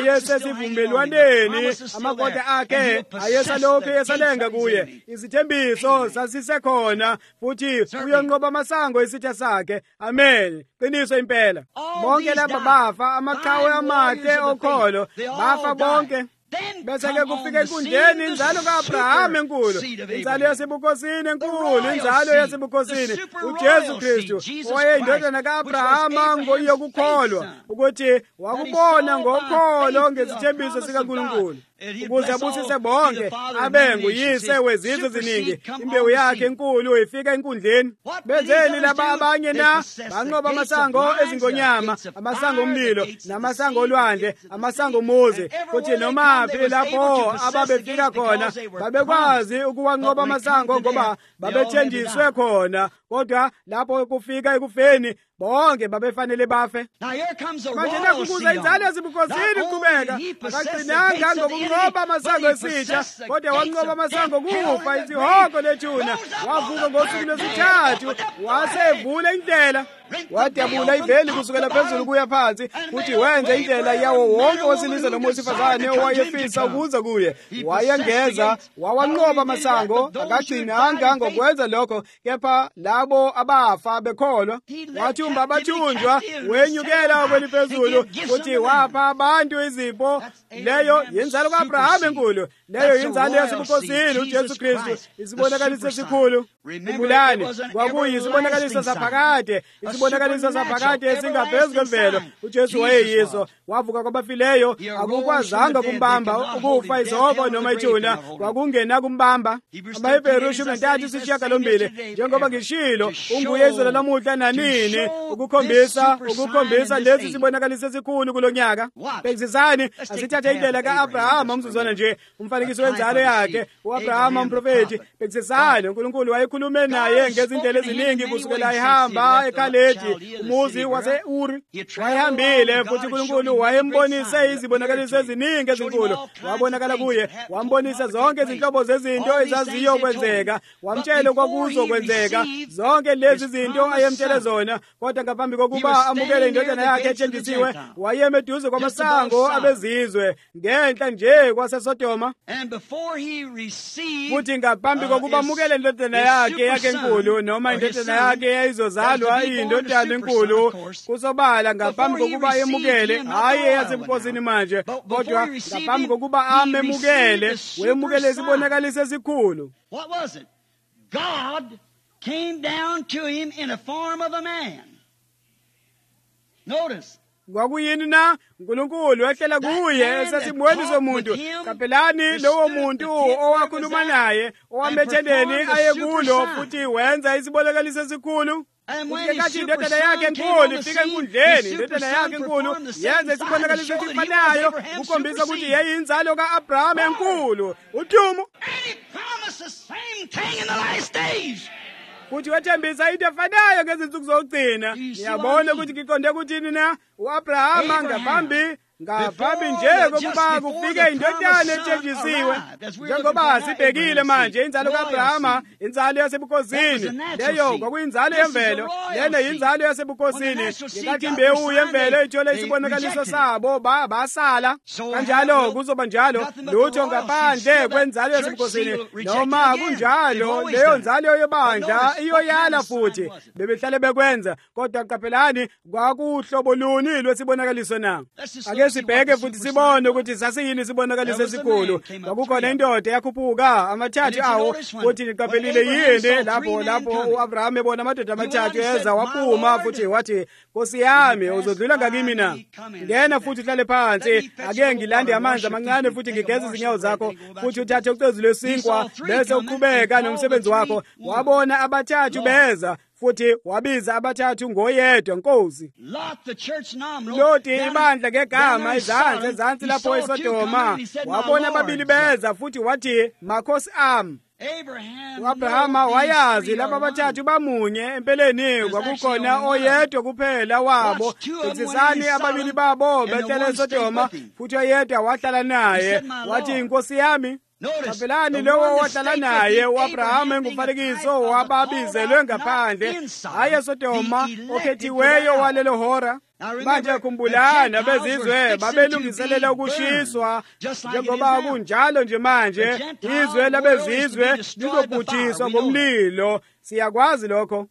wayesesivumelwaneni, amakodwa akhe ayesalokhu esalenga kuye, izithembiso zasisekhona, futhi uyonqoba amasango esitha sakhe. Amen. Qiniso impela. Bonke laba bafa, amaqhawe amade okholo bafa bonke. Bese-ke kufika enkundleni inzalo ka-Abrahama enkulu, inzalo yasebukhosini enkulu, inzalo yasebukhosini, uJesu Kristu owayeyindodana ka-Abrahama ngokukholwa, ukuthi wakubona ngokholo ngezithembiso sikaNkulunkulu, ukuze abusise bonke, abe nguyise wezizwe eziningi. Imbewu yakhe enkulu ifika enkundleni. Benzeni laba abanye na? Banqoba amasango ezingonyama, amasango omlilo, namasango olwandle, amasango omuzi, futhi noma lapho ababefika khona babekwazi ukuwanqoba amasango ngoba babethenjiswe khona, kodwa lapho kufika ekufeni bonke babefanele bafe. Manje nakubuza inzalo yasebukhosini uqhubeka, akagcinanga ngokunqoba amasango esitha, kodwa wanqoba amasango kufa isihoko lethuna. Wavuka ngosuku lwesithathu, wasevula indlela, wadabula iveli kusukela phezulu kuya phansi, futhi wenza indlela yawo wonke owesilisa noma owesifazane owayefisa ukuza kuye. Wayengeza wawanqoba amasango, akagcinanga ngokwenza lokho, kepha labo abafa bekholwa. Wathumba abathunjwa, wenyukela kweliphezulu, futhi wapha abantu izipho. Leyo yinzalo ka-Abrahama enkulu, leyo yinzalo yasebukhosini, uJesu Kristu, isibonakaliso esikhulu. Ibulani kwakuyisibonakaliso saphakade, isibonakaliso saphakade esingaphezu kwemvelo. uJesu wayeyiso, wavuka kwabafileyo, akukwazanga kumbamba ukufa izobo noma ithuna, kwakungena kumbamba. AmaHebheru 13:8, njengoba ngishilo, unguye izolo lamuhla nanini, ukukhombisa lezi sibonakaliso esikhulu kulonyaka. Bhekisisani, asithathe indlela ka-Abrahama umzuzwana nje, umfanekiso wenzalo yakhe, u-Abrahama umprofeti. Bhekisisani, uNkulunkulu wayekhulume naye ngezindlela eziningi kusukela ehamba eKhaledi, umuzi wase-Uri. Wayehambile, futhi uNkulunkulu wayembonise izibonakaliso eziningi ezinkulu. Wabonakala kuye, wambonisa zonke izinhlobo zezinto ezaziyo kwenzeka, wamtshela okwakuzokwenzeka, zonke lezi zinto ayemtshele zona. Kodwa ngaphambi kokuba amukele indodana yakhe etshengisiwe, wayeme eduze kwamasango abezizwe, ngenhla nje kwaseSodoma. Futhi ngaphambi kokuba amukele indodana yakhe enkulu, noma indodana yakhe eyayizozalwa iyindodana enkulu, kusobala ngaphambi kokuba emukele, hayi yasebukhosini manje, kodwa ngaphambi kokuba amemukele, wemukele isibonakaliso esikhulu. What was it? God came down to him in a form of a man. Notice. Kwakuyini na? uNkulunkulu wehlela kuye esesimweni somuntu. Kapelani lowo muntu owakhuluma naye, owambetheleni ayekulo, futhi wenza isibonakaliso esikhulu. Kathi indodana yakhe enkulu ifika enkundleni, indodana yakhe enkulu yenza isibonakaliso esifanayo, ukukhombisa ukuthi yayinzalo ka-Abrahama enkulu, udumo. Futhi wethembisa into efanayo ngezinsuku zokugcina. Niyabona ukuthi ngiqonde kuthini na? U-Abrahama ngaphambi ngaphambi nje kokuba kufike indodana ethenjisiwe. Njengoba sibhekile manje inzalo kaAbrahama, inzalo yasebukhosini, leyo kwakuyinzalo yemvelo, lena yinzalo yasebukhosini. Ngenkathi imbewu yemvelo ithole isibonakaliso sabo basala, kanjalo kuzoba njalo lutho ngaphandle kwenzalo yasebukhosini. Noma kunjalo leyo nzalo yebandla iyoyala futhi bebehlale bekwenza, kodwa qaphelani kwakuhlobo luni lwesibonakaliso na. Ake sibheke futhi sibone ukuthi sasiyini isibonakaliso esikhulu. Kwakukhona indoda yakhuphuka amathathu awo, futhi niqaphelile yini lapho uAbraham ebona amadoda amathathu eza waphuma futhi wathi, Nkosi yami uzodlula ngakimi na? Ngena futhi uhlale phansi, ake ngilande amanzi amancane futhi ngigeze izinyawo zakho, futhi uthathe ucezu lwesinkwa bese uqhubeka nomsebenzi wakho. Wabona abathathu beza futhi wabiza abathathu ngoyedwa, Nkosi. Loti ibandla ngegama ezansi lapho eSodoma, wabona ababili beza futhi wathi, makhosi ami. uAbrahama wayazi laba abathathu bamunye empeleni kwakukhona oyedwa kuphela wabo. Insizani ababili babo behlele eSodoma, futhi oyedwa wahlala naye. Wathi, Nkosi yami. Qaphelani lowo wahlala naye uAbrahama engumfanekiso wababizelwe ngaphandle, hayi eSodoma okhethiweyo walelo hora. Manje khumbulana, bezizwe babelungiselela ukushiswa, njengoba kunjalo nje manje izwe labezizwe lizobhuthiswa ngomlilo. Siyakwazi lokho.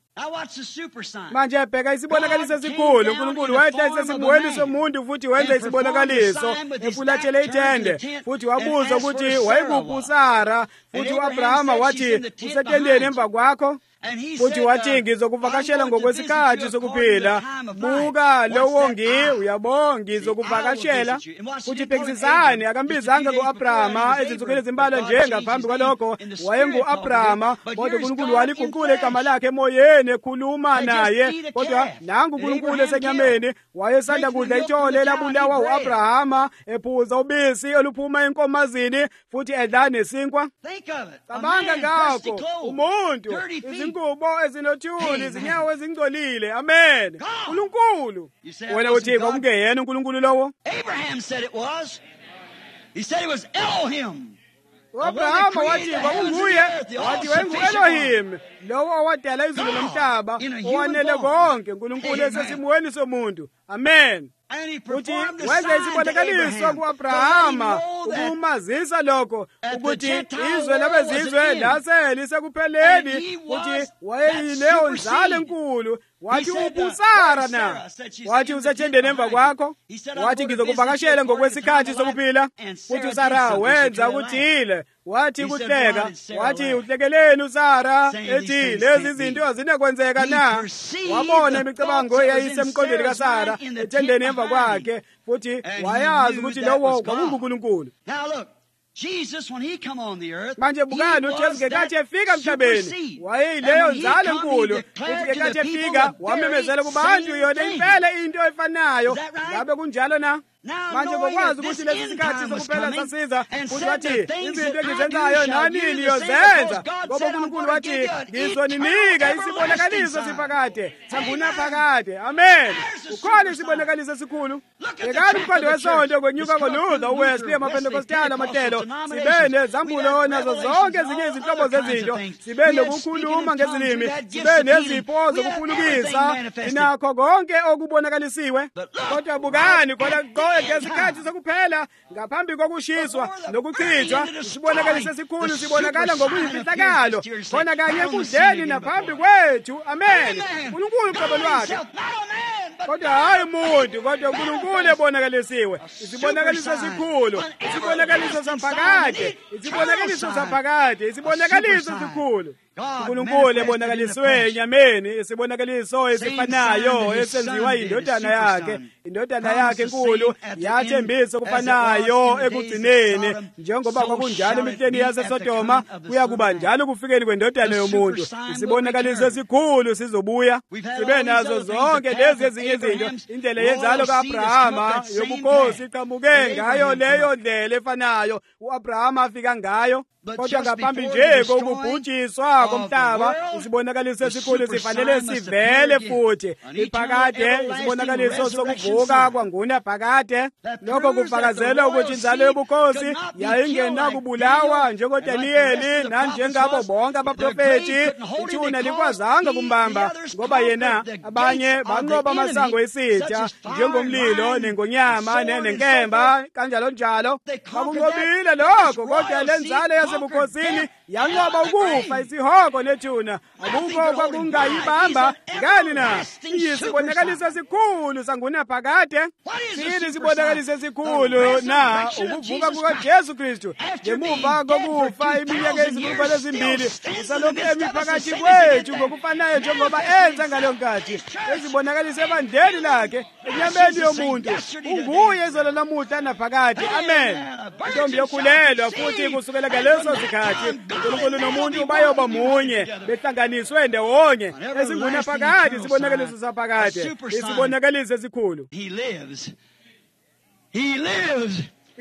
Manje bheka isibonakaliso esikhulu. uNkulunkulu wayehla esesibweni somuntu futhi wenza isibonakaliso efulathele ithende, futhi wabuza ukuthi wayekuphi uSara, futhi uAbrahama wathi, usetendeni emva kwakho? Futhi wathi, ngizokuvakashela ngokwesikhathi sokuphila. Buka lowo uyabonga, ngizokuvakashela. Futhi phekisisani, akambizanga kuAbrahama ezinsukwini ezimbalwa nje ngaphambi kwalokho wayengu-Abrahama, kodwa uNkulunkulu waliguqula igama lakhe emoyeni ekhuluma naye. Kodwa nangu uNkulunkulu esenyameni, wayesanda kudla ithole elabulawa uAbrahama, ephuza ubisi oluphuma enkomazini, futhi edla nesinkwa. Cabanga ngakho, umuntu, izingubo ezinothuli, izinyawo ezingcolile. Amen. uNkulunkulu. Wena uthi kwakungeyena uNkulunkulu lowo? Abraham said it was. He said it was Elohim. uAbrahama wathi kwakunguye, wathi wayengu-Elohim, lowo owadala izulu nomhlaba, owanele konke, uNkulunkulu esesimweni somuntu. Amen. Futhi wenza isibonakaliso kuAbrahama ukumazisa lokho ukuthi izwe labezizwe laselisekupheleni, futhi wayeyileyo nzalo enkulu. Wathi, uSara na? Wathi, usethendeni emva kwakho? Wathi, ngizokuvakashela ngokwesikhathi sokuphila. Futhi uSara wenza ukuthile. Wathi kuhleka, wathi, uhlekeleni uSara, ethi lezi zinto azinakwenzeka na? Wabona imicabango eyayisemqondweni kaSara ethendeni emva kwakhe, futhi wayazi ukuthi lowo kwakunguNkulunkulu. Jesus, when he come on the earth, manje bukani uJesu ngekathi efika emhlabeni wayeyileyo nzalo enkulu, futhi ngekathi efika wamemezela kubantu yona impela into efanayo. Ngabe kunjalo na? Manje ngokwazi ukuthi lesi sikhathi sokuphela sasiza, futhi wathi izinto engizenzayo nani niyozenza, ngoba uNkulunkulu wathi ngizoninika isibonakaliso siphakade sanguna phakade. Amen. Ukhona isibonakaliso esikhulu. Bekani umqondo wesonto kwenyuka koLuther, uWesley, amaPentecostal, amahlelo, sibe nezambulo nazo zonke ezinye izinhlobo zezinto, sibe nokukhuluma ngezilimi, sibe nezipho zokuphulukisa, inakho konke okubonakalisiwe. Kodwa bukani khona ngesikhathi sokuphela ngaphambi kokushiswa nokuchithwa, isibonakaliso esikhulu sibonakala ngokuyimfihlakalo khona kanye ekudleni naphambi kwethu. Amen. uNkulunkulu qobo lwakhe, kodwa hayi muntu, kodwa uNkulunkulu ebonakalisiwe. Isibonakaliso esikhulu, isibonakaliso saphakade, isibonakaliso saphakade, isibonakaliso esikhulu. uNkulunkulu ebonakaliswe enyameni, isibonakaliso esifanayo esenziwa yindodana yakhe. Indodana yakhe enkulu yathembisa okufanayo ekugcineni. Njengoba kwakunjalo emihleni yaseSodoma, kuyakuba njalo kufikeni kwendodana yomuntu. Isibonakaliso esikhulu sizobuya. Sibe nazo zonke lezi ezinye izinto. Indlela yenzalo kaAbrahama yobukhosi iqhamuke ngayo leyo ndlela efanayo uAbrahama afika ngayo. Kodwa ngaphambi nje kokubhujiswa ukuvuka komhlaba, isibonakaliso esikhulu sifanele sivele futhi. Iphakade isibonakaliso sokuvuka kwanguna phakade. Lokho kufakazela ukuthi inzalo yobukhosi yayingena kubulawa njengoDaniyeli nanjengabo bonke abaprofeti. Ithuna likwazanga kumbamba ngoba yena abanye banqoba amasango esitha njengomlilo nengonyama nenkemba kanjalo njalo. Bakunqobile lokho kodwa lenzalo yasebukhosini yanqoba ukufa isihoko nethuna. Akukho kwakungayibamba ngani na. Isibonakaliso esikhulu sanguna phakade. Sini sibonakaliso esikhulu na ukuvuka kukaJesu Kristu ngemuva kokufa iminyaka ezinkulungwane ezimbili. Usalokhu emi phakathi kwethu ngokufanayo njengoba enza ngaleyo nkathi. Ezibonakaliso ebandleni lakhe enyameni yomuntu. Unguye izolo lamuhla naphakade. Amen. Intombi yokhulelwa futhi kusukela ngaleso sikhathi uNkulunkulu nomuntu bayoba munye behlanganiswe ndawonye. Ezinguna phakade isibonakaliso saphakade. Isibonakaliso esikhulu. He lives.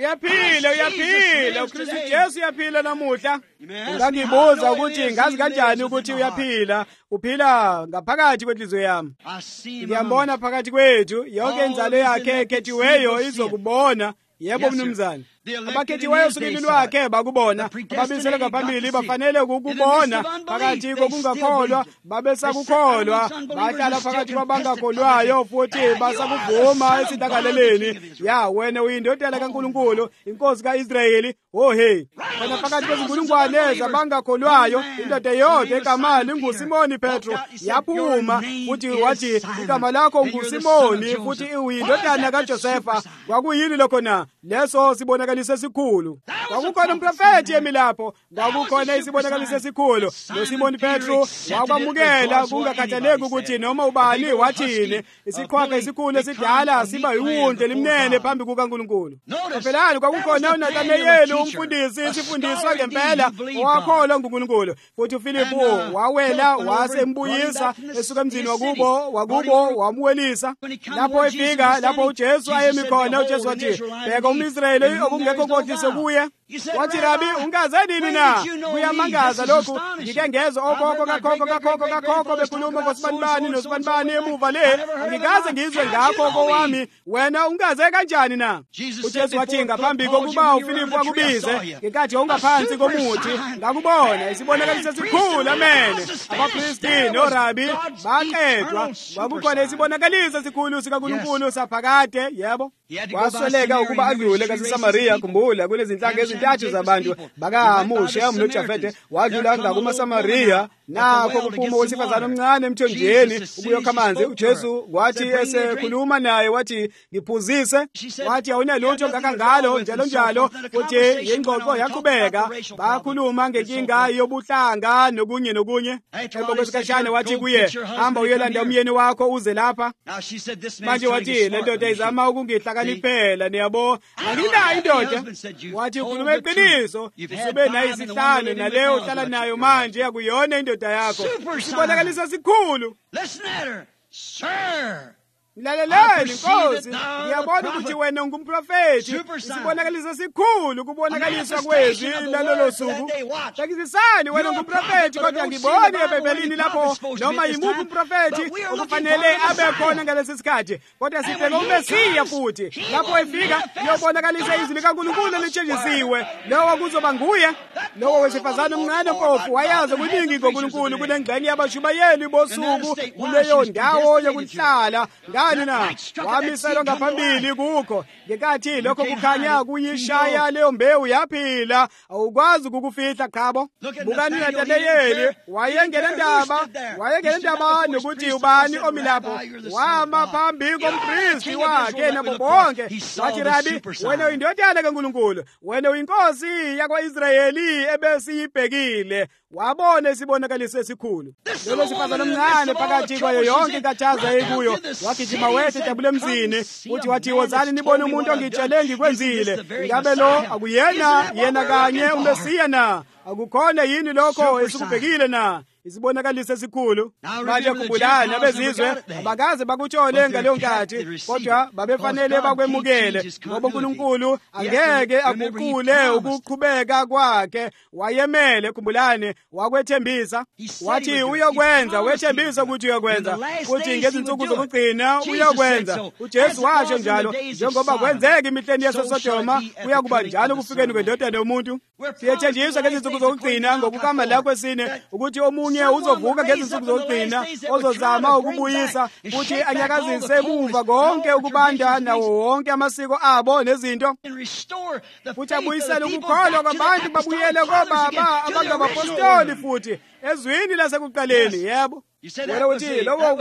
Uyaphila uKristu Jesu uyaphila namuhla. Ngangibuza ukuthi ngazi kanjani ukuthi uyaphila. Uphila ngaphakathi kwenhliziyo yami. Ngiyambona phakathi kwethu yonke inzalo yakhe ekhethiweyo izokubona. Yebo mnumzane. Abakhethiweyo sukeni lwakhe bakubona. Ababisele ngaphambili bafanele ukubona. Phakathi kokungakholwa babesakukholwa. Bahlala phakathi kwabangakholwayo futhi basakuvuma esidlakaleleni. Ya wena uyindodana kaNkulunkulu, inkosi kaIsrayeli. Oh hey. Wena phakathi kwezinkulungwane zabangakholwayo indoda yodwa igama linguSimoni Petro yaphuma futhi wathi igama lakho nguSimoni futhi uyindodana kaJosefa. Kwakuyini lokho na? Leso sibonakaliso esikhulu. Kwakukhona umprofeti emilapho, kwakukhona isibonakaliso esikhulu. noSimoni Petro wakwamukela kungakhathaleki ukuthi noma ubani wathini. Isikhwaka esikhulu esidala siba yiwundle limnene phambi kukaNkulunkulu. Phela kwakukhona uNathanieli umfundisi isifundiswa ngempela owakholwa nguNkulunkulu. Futhi uFilipu wawela wasembuyisa esuka emzini wakubo wamuwelisa. Lapho efika lapho uJesu ayemi khona uJesu wathi bheka umIsrayeli okungekho kodlise kuye. Wathi Rabi ungazeni na kuyamangaza lokhu ngike ngezwe okhokho kakhokho bekhuluma ngosibanibani nosibanibani emuva le ngikaze ngizwe ngakho kowami wena ungaze kanjani na. uJesu wathi ngaphambi kokuba uFilipu akubize ngenkathi ungaphansi komuthi ngakubona isibonakaliso esikhulu. Amen. Abapristi noRabi baqedwa kwakukhona isibonakaliso esikhulu sikaNkulunkulu saphakade. Yebo wasweleka ukuba adlule kaSamariya. Khumbula kulezi inhlanga ezintathu zabantu bakaHamushe noJafete wadlula ngakumaSamariya. Nakho kuphuma owesifazane omncane emthonjeni ukuyokha amanzi. uJesu wathi esekhuluma naye wathi ngiphuzise. Wathi awunalutho ngakangalo njalo futhi ingxoxo yaqhubeka. Bakhuluma ngenkinga yobuhlanga nokunye. Emva kwesikhatshana wathi kuye hamba uyolanda umyeni wakho uze lapha. Manje wathi le ndoda izama ukungihlakaniphela niyabo. Anginayo indoda. Wathi ukhuluma iqiniso. Usube nayo isihlanu naleyo uhlala nayo manje yakuyona indoda yakho. Sibonakaliso sikhulu. Listen at her. Sir. Lalelani Nkosi, ngiyabona ukuthi wena ungumprofeti. Isibonakaliso sikhulu kubonakaliswa kwezwi lalolo suku. Takizisani wena ungumprofeti kodwa ngibone eBhayibhelini lapho noma yimuphi umprofeti okufanele abe khona ngalesi sikhathi. Kodwa sibheka uMesiya futhi. Lapho efika uyobonakalisa izwi likaNkulunkulu litshengisiwe. Lowo kuzoba nguye. Lowo wesifazane omncane mpofu wayazi kuningi ngoNkulunkulu kunengxenye yabashubayeli bosuku kuleyo ndawo yokuhlala. Ngani na wamiselwa ngaphambili kukho ngenkathi lokho kukhanya kuyishaya leyo mbewu yaphila awukwazi ukufihla khabo. Bukani uNathanieli wayengena ndaba nokuthi ubani omilapho. Wama phambi kompristi wakhe nabo bonke wathi Rabi wena uyindodana kaNkulunkulu, wena uyinkosi yakwa-Israyeli ebesiyibhekile. Wabona isibonakaliso esikhulu. Lelo sifazane omncane phakathi kwayo yonke inkathazo eyikuyo wagijima wethu edabule emzini uthi wathi wozani nibone umuntu ongitshele ngikwenzile. Ngabe lo akuyena yena kanye uMesiya na? Akukhona yini lokho esikubhekile na? isibonakaliso esikhulu. Manje khumbulani abezizwe abakaze bakutshole ngaleyo nkathi, kodwa babefanele bakwemukele ngoba uNkulunkulu angeke aguqule ukuqhubeka kwakhe. Wayemele, khumbulani, wakwethembisa, wathi uyokwenza, wethembisa ukuthi uyokwenza, futhi ngezinsuku zokugcina uyokwenza. uJesu washo njalo, njengoba kwenzeka emihleni yaseSodoma kuyakuba njalo kufikeni kweNdodana yoMuntu. Siyethenjiswa ngezinsuku zokugcina ngokukama la kwesine ukuthi omunye uzovuka ngezinsuku zokugcina ozozama ukubuyisa futhi anyakazise emuva konke ukubanda nawo wonke amasiko abo nezinto, futhi abuyisele ukukholwa kwabantu babuyele kobaba abangabapostoli futhi ezwini lasekuqaleni. Yebo, wena uthi lowo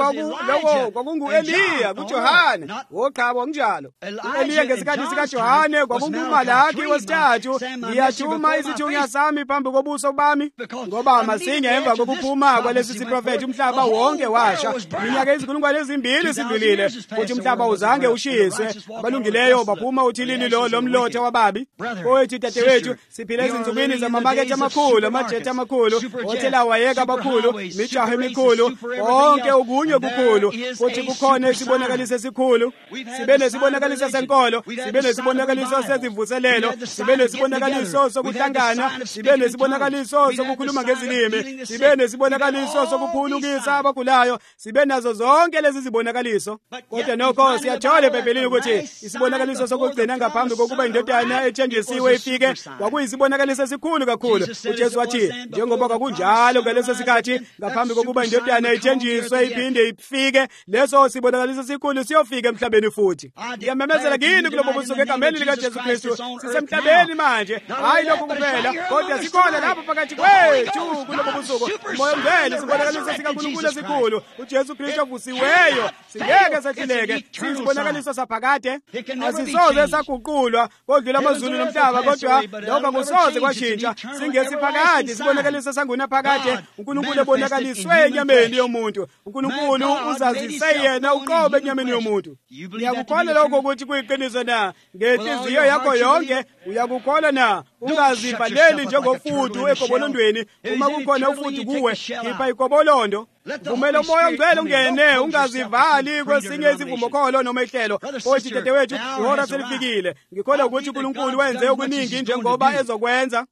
kwakungu-Eliya kuJohane, woqhabo njalo. U-Eliya ngesikhathi sikaJohane kwakunguMalaki wesithathu, ngiyathuma isithunywa sami phambi kobuso bami. Ngoba masinya emva kokuphuma kwalesi siprofethi umhlaba wonke washa. Iminyaka 2,000 sidlulile futhi umhlaba uzange ushiswe. Abalungileyo baphuma uthilini lomlotha wababi. Owethi dadewethu, siphile ezinsukwini zamamakethe amakhulu, amajethe amakhulu, othela wayeka abakhulu, imijaho emikhulu, konke okunye kukhulu, futhi kukhona isibonakaliso esikhulu. Sibe nesibonakaliso senkolo, sibe nesibonakaliso sezivuselelo, sibe nesibonakaliso sokuhlangana, sibe nesibonakaliso sokukhuluma ngezilimi, sibe nesibonakaliso sokuphulukisa abagulayo, sibe nazo zonke lezi zibonakaliso. Kodwa nokho siyathola eBhayibhelini ukuthi isibonakaliso sokugcina ngaphambi kokuba indodana ethenjisiwe ifike kwakuyisibonakaliso esikhulu kakhulu. uJesu wathi njengoba kwakunjalo ngaleso sikhathi ngaphambi kokuba indodana ethenjiswe iphinde ifike, leso sibonakaliso sikhulu siyofika emhlabeni futhi. Ngiyamemezela kini kulobo busuku egameni likaJesu Kristu, sisemhlabeni manje, hayi lokhu kuphela, kodwa sikhona lapho phakathi kwethu kulobo busuku. Umoya Omngcwele isibonakaliso sikaNkulunkulu esikhulu, uJesu Kristu ovusiweyo, singeke sehluleke, siyisibonakaliso saphakade. Asisoze saguqulwa kodlula amazulu nomhlaba, kodwa lokho kusoze kwashintsha. Singesiphakade, isibonakaliso sangunaphakade. uNkulunkulu ebonakaliswe enyameni yomuntu. uNkulunkulu uzazise yena uqobo enyameni yomuntu. Uyakukholwa lokho ukuthi kuyiqiniso na? Ngenhliziyo yakho yonke uyakukholwa na? Ungazivaleli njengofudu ekobolondweni. Uma kukhona ufudu kuwe, khipha ikobolondo. Vumela umoya Omngcwele ungene, ungazivali kwesinye isivumokholo noma ihlelo. Othi dadewethu, ihora selifikile. Ngikholwa ukuthi uNkulunkulu wenze okuningi njengoba ezokwenza.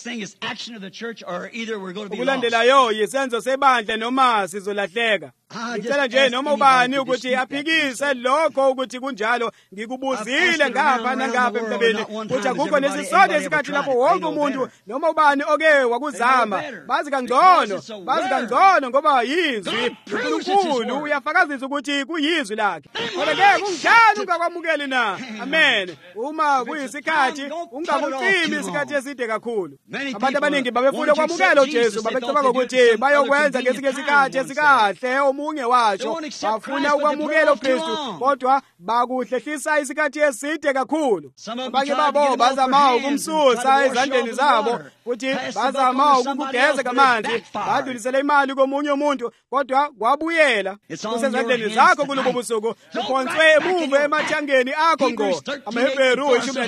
Ukulandelayo yisenzo sebandla noma sizolahleka. Ngicela nje noma ubani ukuthi aphikise lokho ukuthi kunjalo. Ngikubuzile ngapha nangapha emhlabeni ukuthi akukho nesisodwa isikhathi lapho wonke umuntu noma ubani oke wakuzama bazi kangcono ngoba yizwi uNkulunkulu uyafakazisa ukuthi kuyizwi lakhe. Kodwa ke kunjalo ungakwamukeli na? Amen. Uma kuyisikhathi ungakucimi isikhathi eside kakhulu. Abantu abaningi babefuna ukwamukela uJesu, babecabanga ukuthi bayokwenza ngesinye isikhathi esikahle. Omunye washo bafuna ukwamukela uKristu, kodwa bakuhlehlisa isikhathi eside kakhulu. Abanye babo bazama ukumsusa ezandleni zabo, futhi bazama ukugeza kamanzi, badlulisela imali komunye umuntu, kodwa kwabuyela. Kusezandleni zakho kulobo busuku, kuphonswe emuva emathangeni akho ngqo. AmaHebheru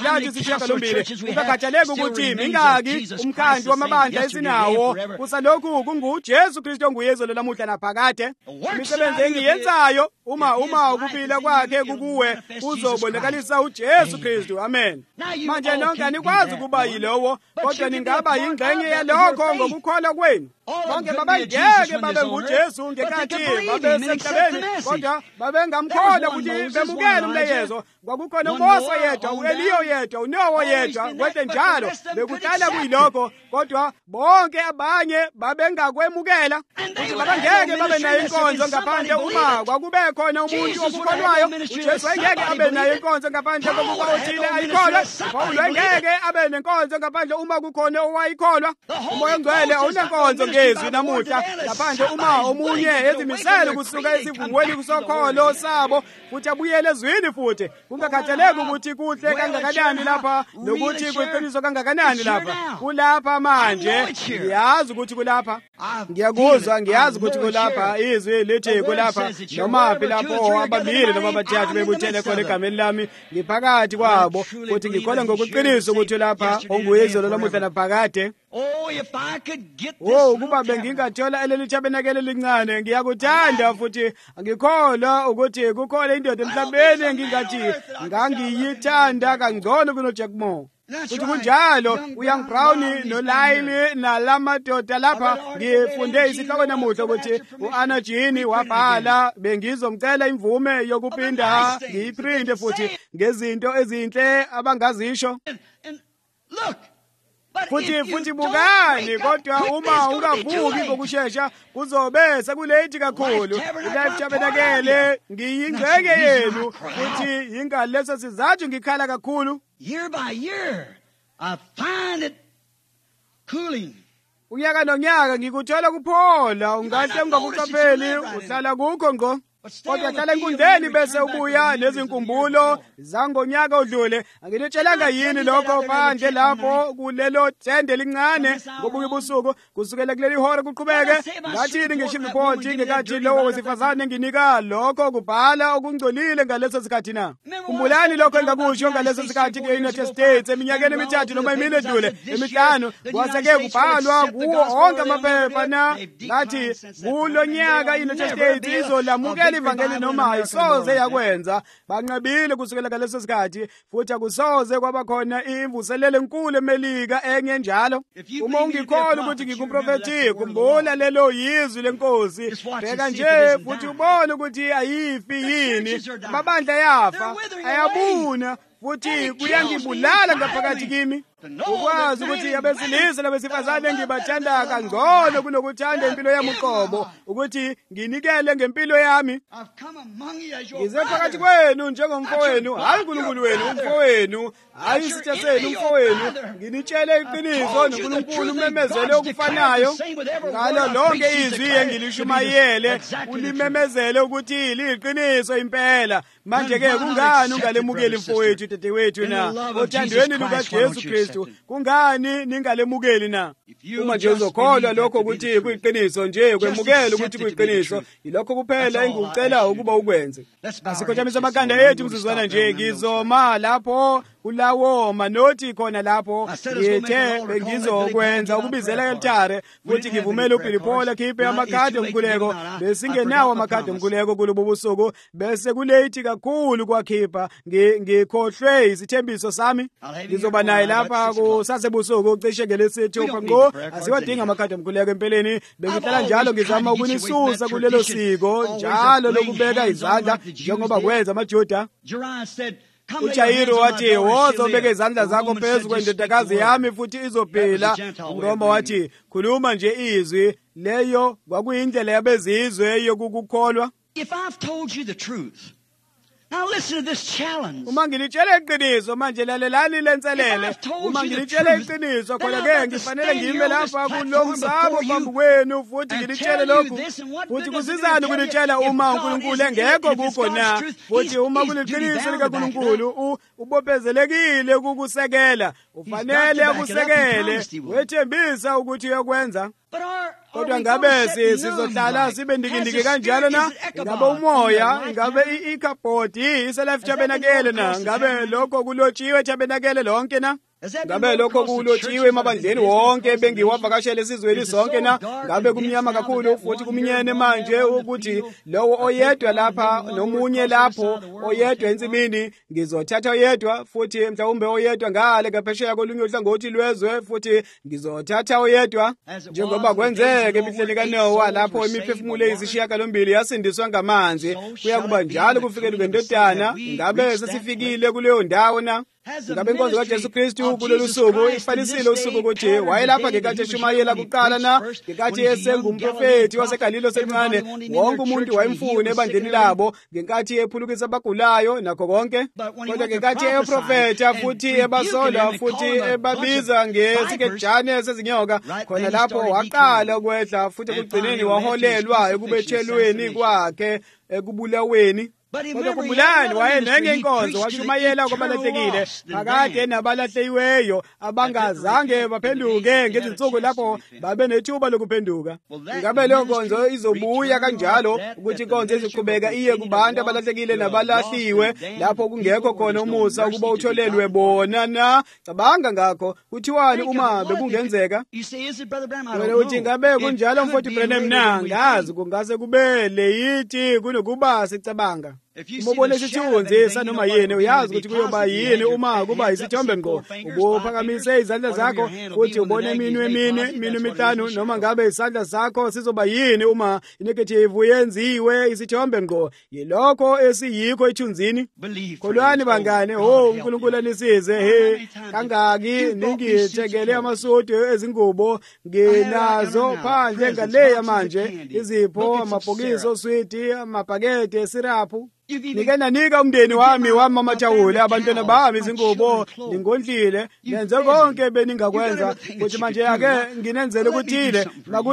13:8. Ukakhathaleka ukuthi mingaki umkhandlu wamabandla esinawo, kusalokhu kunguJesu Kristu onguyezolo lamuhla naphakade. Imisebenzi engiyenzayo uma ukuphila kwakhe kukuwe uzobonakalisa uJesu Kristu. Amen. Manje nonke anikwazi ukuba yilowo, kodwa ningaba yingxenye yalokho ngokukholwa kwenu. Bonke babangeke babe nguJesu ngekathi babesemhlabeni, kodwa babengamkholwa futhi bemukela umleyezo. Kwakukhona uMose yedwa, uEliya yedwa, uNowa yedwa, kwete njalo bekudala kuyilokho, kodwa bonke abanye babengakwemukela. Futhi babangeke babe nayo inkonzo ngaphandle uma kwakube khona umuntu okukholwayo. uJesu engeke abe nayo inkonzo ngaphandle kokuba uthile ayikholwe. Pawulo engeke abe nenkonzo ngaphandle uma kukhona owayikholwa. Umoya Omngcwele awunenkonzo ngezwi namuhla ngaphandle uma omunye ezimisele kusuka esivungweni kusokholo sabo futhi abuyele ezwini futhi. Kungakhathaleki ukuthi kuhle kangakanani lapha nokuthi kuyiqiniso kangakanani lapha. Kulapha manje, ngiyazi ukuthi kulapha. ngiyakuzwa ngiyazi ukuthi kulapha izwi lithi kulapha noma phi lapho ababili noma abathathu bebuthene khona egameni lami ngiphakathi kwabo futhi ngikholwa ngokuqiniso ukuthi lapha onguyizolo lamuhla naphakade. Ukuba bengingathola leli tabernacle elincane ngiyakuthanda futhi ngikholwa ukuthi kukhona indoda emhlabeni engingathi ngangiyithanda kangcono kunoJack Moore. Futhi kunjalo uYoung Brown noLyle nalamadoda lapha ngifunde isihloko namuhla ukuthi uAnna Jean wabhala bengizomcela imvume yokuphinda ngiyiprinte futhi ngezinto ezinhle abangazisho. Futhi bukani kodwa uma ungavuki ngokusheshsha kuzobe sekulethi kakhulu. iLife Tabernacle ngiyingxenye yenu futhi ingaleso sizathu ngikhala kakhulu. Year by year, I find it cooling. Unyaka nonyaka ngikuthola kuphola ungahle ungakuqapheli uhlala kukho ngqo. Kodwa hlala enkundleni bese ubuya nezinkumbulo zangonyaka odlule. Angilitshelanga yini lokho phandle lapho kulelo tende lincane ngobuye busuku kusukela kuleli hora kuqhubeke ngathini ngisho report ngekathi lowo wesifazane nginika lokho kubhala okungcolile ngaleso sikhathi na. Kumbulani lokho engakusho ngaleso sikhathi eUnited States eminyakeni emithathu noma emine edlule emihlanu kwaseke kubhalwa kuwo onke amaphepha na ngathi kulo nyaka iUnited States izolamuka ivangeli noma ayisoze yakwenza banqabile kusukela ngaleso sikhathi futhi akusoze kwaba khona imvuselelo enkulu eMelika enye njalo. Uma ungikholwa ukuthi ngikuprofethi kumbula lelo yizwi lenkosi bheka nje futhi ubone ukuthi ayifi yini amabandla yafa ayabuna futhi kuyangibulala ngaphakathi kimi. Ukwazi ukuthi abesilisa nabesifazane engibathanda kangcono kunokuthanda impilo yami uqobo ukuthi nginikele ngempilo yami. Ngize phakathi kwenu njengomfowenu hayi uNkulunkulu wenu umfowenu hayi isitha senu umfowenu nginitshele iqiniso noNkulunkulu umemezele okufanayo ngalo lonke izwi engilishumayele ulimemezele ukuthi liyiqiniso impela. Manje ke kungani ungalemukeli mfowethu dadewethu na othandweni lukaJesu Kristu kungani ningalemukeli na? Uma nje uzokholwa lokho ukuthi kuyiqiniso nje kwemukela ukuthi kuyiqiniso yilokho kuphela engikucela ukuba ukwenze. Asikhothamisa amaganda ethu mzuzwana nje ngizoma lapho kulawo manothi khona lapho ngithe bengizokwenza ukubizela e-altare futhi ngivumele uPhilippo akhiphe amakhadi omkhuleko besingenawo amakhadi omkhuleko kulobo busuku bese kulethi kakhulu kwakhipha ngikhohlwe isithembiso sami ngizoba naye lapha kusasebusuku cishe ngelesithupha ngo asiwadinga amakhadi omkhuleko empeleni bengihlala njalo ngizama ukunisusa kulelo siko njalo lokubeka izandla njengoba kwenza amaJuda. uJairo wathi woza ubeke izandla zakho phezu kwendodakazi yami futhi izophila. uRoma wathi khuluma nje izwi leyo kwakuyindlela yabezizwe yokukukholwa. If I've told you the truth, now listen to this challenge. Uma ngilitshela iqiniso manje lalelani lenselele. Uma ngilitshela iqiniso khona ke ngifanele ngime lapha kulomsamo phambi kwenu futhi ngilitshele lokhu. Futhi kusizani ukulitshela uma uNkulunkulu engekho kukho na. Futhi uma kuliqiniso likaNkulunkulu ubophezelekile ukukusekela. Ufanele akusekele wethembisa ukuthi uyakwenza. Kodwa ngabe sizohlala sibe ndikindiki kanjalo na? Ngabe umoya, ngabe ikhabhodi iseLife Tabernacle na? Ngabe lokho kulotshiwe tabernacle lonke na? Ngabe lokho kulotshiwe emabandleni wonke bengiwavakashele esizweni sonke na? Ngabe kumnyama kakhulu futhi kuminyene manje ukuthi lowo oyedwa lapha nomunye lapho oyedwa ensimini ngizothatha oyedwa futhi mhlawumbe oyedwa ngale kaphesheya kolunye uhlangothi lwezwe futhi ngizothatha oyedwa njengoba kwenzeke emihleni kaNoah lapho imiphefumulo eyisishiyagalombili yasindiswa ngamanzi kuyakuba njalo kufikele kwendodana. Ngabe sesifikile kuleyo ndawo na? Ngabe inkonzo kaJesu Kristu kulolu suku ifanisile usuku ukuthi wayelapha ngenkathi eshumayela kuqala na ngenkathi esengumprofethi waseGalile semncane wonke umuntu wayemfuna ebandleni labo ngenkathi ephulukisa abagulayo nakho konke. Kodwa ngenkathi eprofetha futhi ebasola futhi ebabiza ngesikejane sezinyoka khona lapho waqala ukwehla futhi ekugcineni waholelwa ekubethelweni kwakhe ekubulaweni. kodwa khumbulani wayenenye inkonzo washumayela kwabalahlekileyo phakade nabalahlekiweyo abangazange baphenduke ngezinsuku lapho babe nethuba lokuphenduka. Ingabe leyo nkonzo izobuya kanjalo ukuthi inkonzo iziqhubeka iye kubantu abalahlekile nabalahliwe lapho kungekho khona umusa ukuba utholelwe bona na? Cabanga ngakho kuthiwani uma bekungenzeka? Wena uthi ingabe kunjalo mfowethu Branham na? Ngazi kungase kube leyithi kunokuba sicabanga. Uma ubona isithunzi sanoma yini uyazi ukuthi kuyoba yini uma kuba isithombe ngqo. Ubuphakamise izandla zakho futhi ubone iminwe emihlanu noma ngabe isandla sakho sizoba yini uma inegative yenziwe isithombe ngqo. Yilokho esiyikho ethunzini. Kholwani bangane, uNkulunkulu anisize kangaki ningithekele amasudu ezingubo nginazo phandle ngaleya manje, izipho, amabhokisi oswiti, amabhakede esirapu. Nike nanika umndeni wami wamamathawula abantwana bami izingubo ningondlile nenze konke beningakwenza ukuthi manje ake nginenzele ukuthile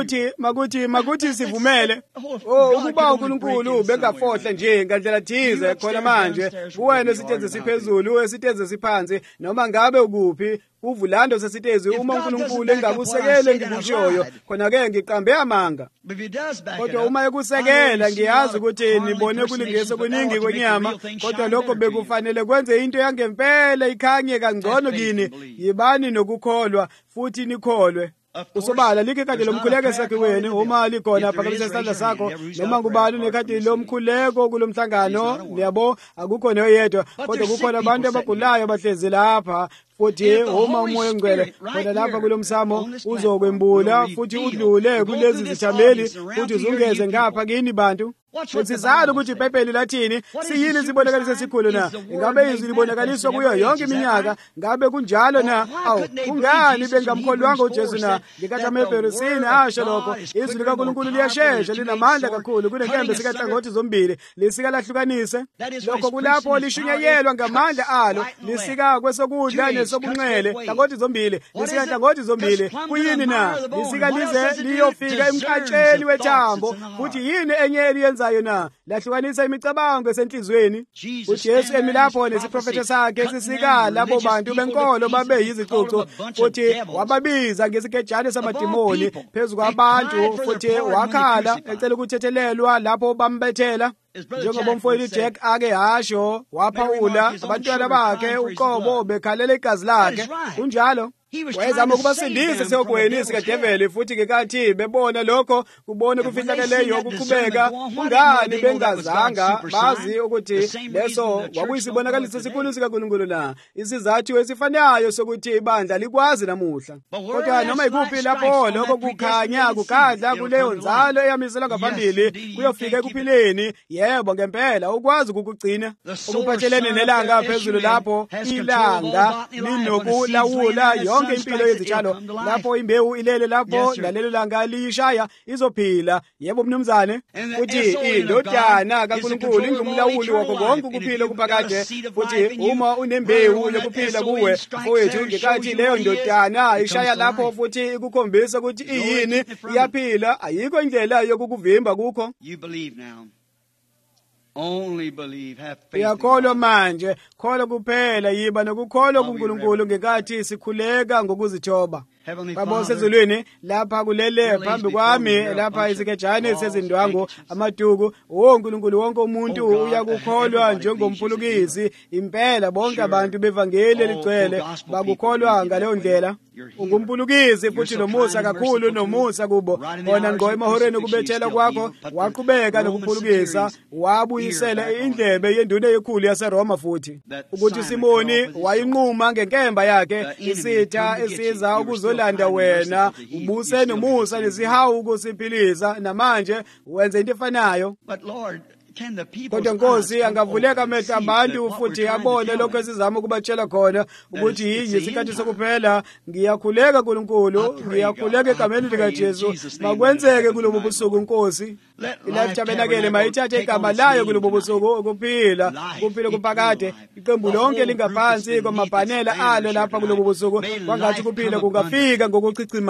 makuthi sivumele ukuba uNkulunkulu bengafohla nje ngandlela thize khona manje kuwena esiteze siphezulu esiteze siphansi noma ngabe ukuphi uvulando sesitezi uma uNkulunkulu engakusekele ngikushoyo khona ke ngiqambe amanga. Kodwa uma ekusekela ngiyazi ukuthi nibone kulingise kuningi kwenyama, kodwa lokho bekufanele kwenze into yangempela ikhanye kangcono kini. Yibani nokukholwa futhi nikholwe. Usobala like kade lomkhuleko sakhe wena uma likhona phakathi sesandla sakho noma ngubani nekade lomkhuleko kulomhlangano niyabo akukho noyedwa kodwa kukhona abantu abagulayo bahlezi lapha futhi uma umoya ongcwele khona lapha kulomsamo uzokwembula futhi udlule kulezi zithameli futhi uzungeze ngapha kini bantu. Sizalo ukuthi iBhayibheli lathini siyini sibonakaliso esikhulu na? Ingabe izwi libonakaliswa kuyo yonke iminyaka? Ngabe kunjalo na? Kungani bengamkholwanga uJesu na? Ngikathi amaHebherusini asho lokho izwi likaNkulunkulu liyashesha linamandla kakhulu kunenkembe zikahlangothi zombili lisika lahlukanise. Lokho kulapho lishunyayelwa ngamandla alo lisika kwesokudla nesobunxele hlangothi zombili lisika hlangothi zombili. Kuyini na? Lisika lize liyofika emkhatsheni wethambo futhi yini enye eliyenzayo na? Lahlukanisa imicabango esenhlizweni. uJesu emilapho nesiprofetha sakhe sisika labo bantu benkolo babe yizicucu futhi wababiza ngesikejane samadimoni phezu kwabantu futhi wakhala ecela ukuthethelelwa lapho bambethela. Njengoba umfowethu Jack ake hasho waphawula abantwana bakhe uqobo bekhalela igazi lakhe kunjalo. Wayezama ukubasindisa seyogweni sikadeveli futhi ngekathi bebona lokho kubone kufihlakeleyo ukuqhubeka kungani bengazanga bazi ukuthi leso kwakuyisibonakaliso esikhulu sikaNkulunkulu na isizathu esifanayo sokuthi ibandla likwazi namuhla. Kodwa noma ikuphi lapho lokho kukhanya kukadla kuleyo nzalo eyamiselwa ngaphambili kuyofika ekuphileni, yebo ngempela ukwazi ukugcina okuphathelene nelanga phezulu lapho ilanga linokulawula yonke impilo yezitshalo lapho imbewu ilele lapho ngalelo langa liyishaya izophila. Yebo mnumzane, uthi indodana kaNkulunkulu ingumlawuli wakho konke ukuphila okuphakade futhi uma unembewu yokuphila kuwe mfowethu ngekathi leyo ndodana ishaya lapho futhi ikukhombisa ukuthi iyini iyaphila ayikho indlela yokukuvimba kukho. Only believe, have faith. Uyakholwa manje, kholwa kuphela yiba nokukholwa kuNkulunkulu ngekathi sikhuleka ngokuzithoba. Baba osezulwini lapha kulele phambi kwami lapha isikejane sezindwangu amaduku uNkulunkulu wonke umuntu uyakukholwa njengomphulukisi impela bonke abantu bevangeli ligcwele bakukholwa ngaleyo ndlela. Ungumphulukisi futhi nomusa kakhulu nomusa kubo bona ngqo emahoreni ukubethela kwakho waqhubeka nokuphulukisa wabuyisela indlebe yenduna yekhulu yaseRoma futhi ukuthi Simoni wayinquma ngenkemba yakhe isitha esiza ukuzolanda wena ubuse nomusa nesihawu ukusiphilisa namanje wenze into efanayo. Kodwa Nkosi angavuleka amehlo abantu futhi abone lokho esizama ukubatshela khona ukuthi yinye isikhathi sokuphela. Ngiyakhuleka Nkulunkulu, ngiyakhuleka egameni likaJesu makwenzeke kulobo busuku Nkosi. Ilathi tabenakele mayithathe igama layo kulobo busuku ukuphila kuphakade iqembu lonke lingaphansi kwamabhanela alo lapha kulobo busuku kwangathi kuphila kungafika ngokuchicimayo.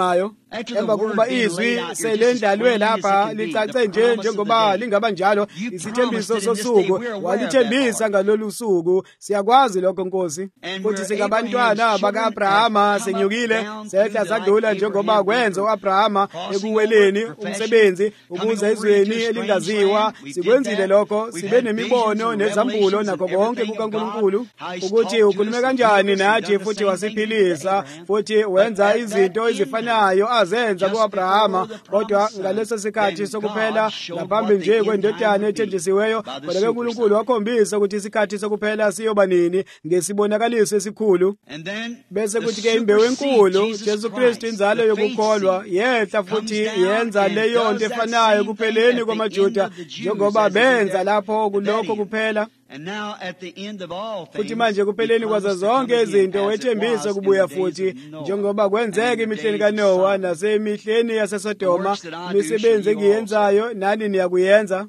emva kokuba izwi selendlalwe lapha licace nje njengoba lingaba njalo isithembiso sosuku walithembisa ngalolu suku. Siyakwazi lokho Nkosi, futhi singabantwana baka-Abrahama senyukile sehla sadlula njengoba kwenza u-Abrahama ekuweleni umsebenzi ukuze ezweni elingaziwa. Sikwenzile lokho, sibe nemibono nezambulo nakho konke kukaNkulunkulu ukuthi ukhulume kanjani nathi futhi wasiphilisa futhi wenza izinto ezifanayo azenza ku-Abrahama, kodwa ngaleso sikhathi sokuphela ngaphambi nje kwendodana ethenjisiweyo. Kodwa-ke uNkulunkulu wakhombisa ukuthi isikhathi sokuphela siyoba nini ngesibonakaliso esikhulu. Bese kuthi-ke imbewu enkulu Jesu Kristu inzalo yokukholwa yehla futhi yenza leyo nto efanayo kupheleni kwamaJuda njengoba benza lapho kulokho kuphela. Futhi manje kupheleni kwazo zonke izinto wethembisa kubuya futhi njengoba kwenzeka emihleni kaNowa nasemihleni yaseSodoma. Imisebenzi engiyenzayo nani niyakuyenza.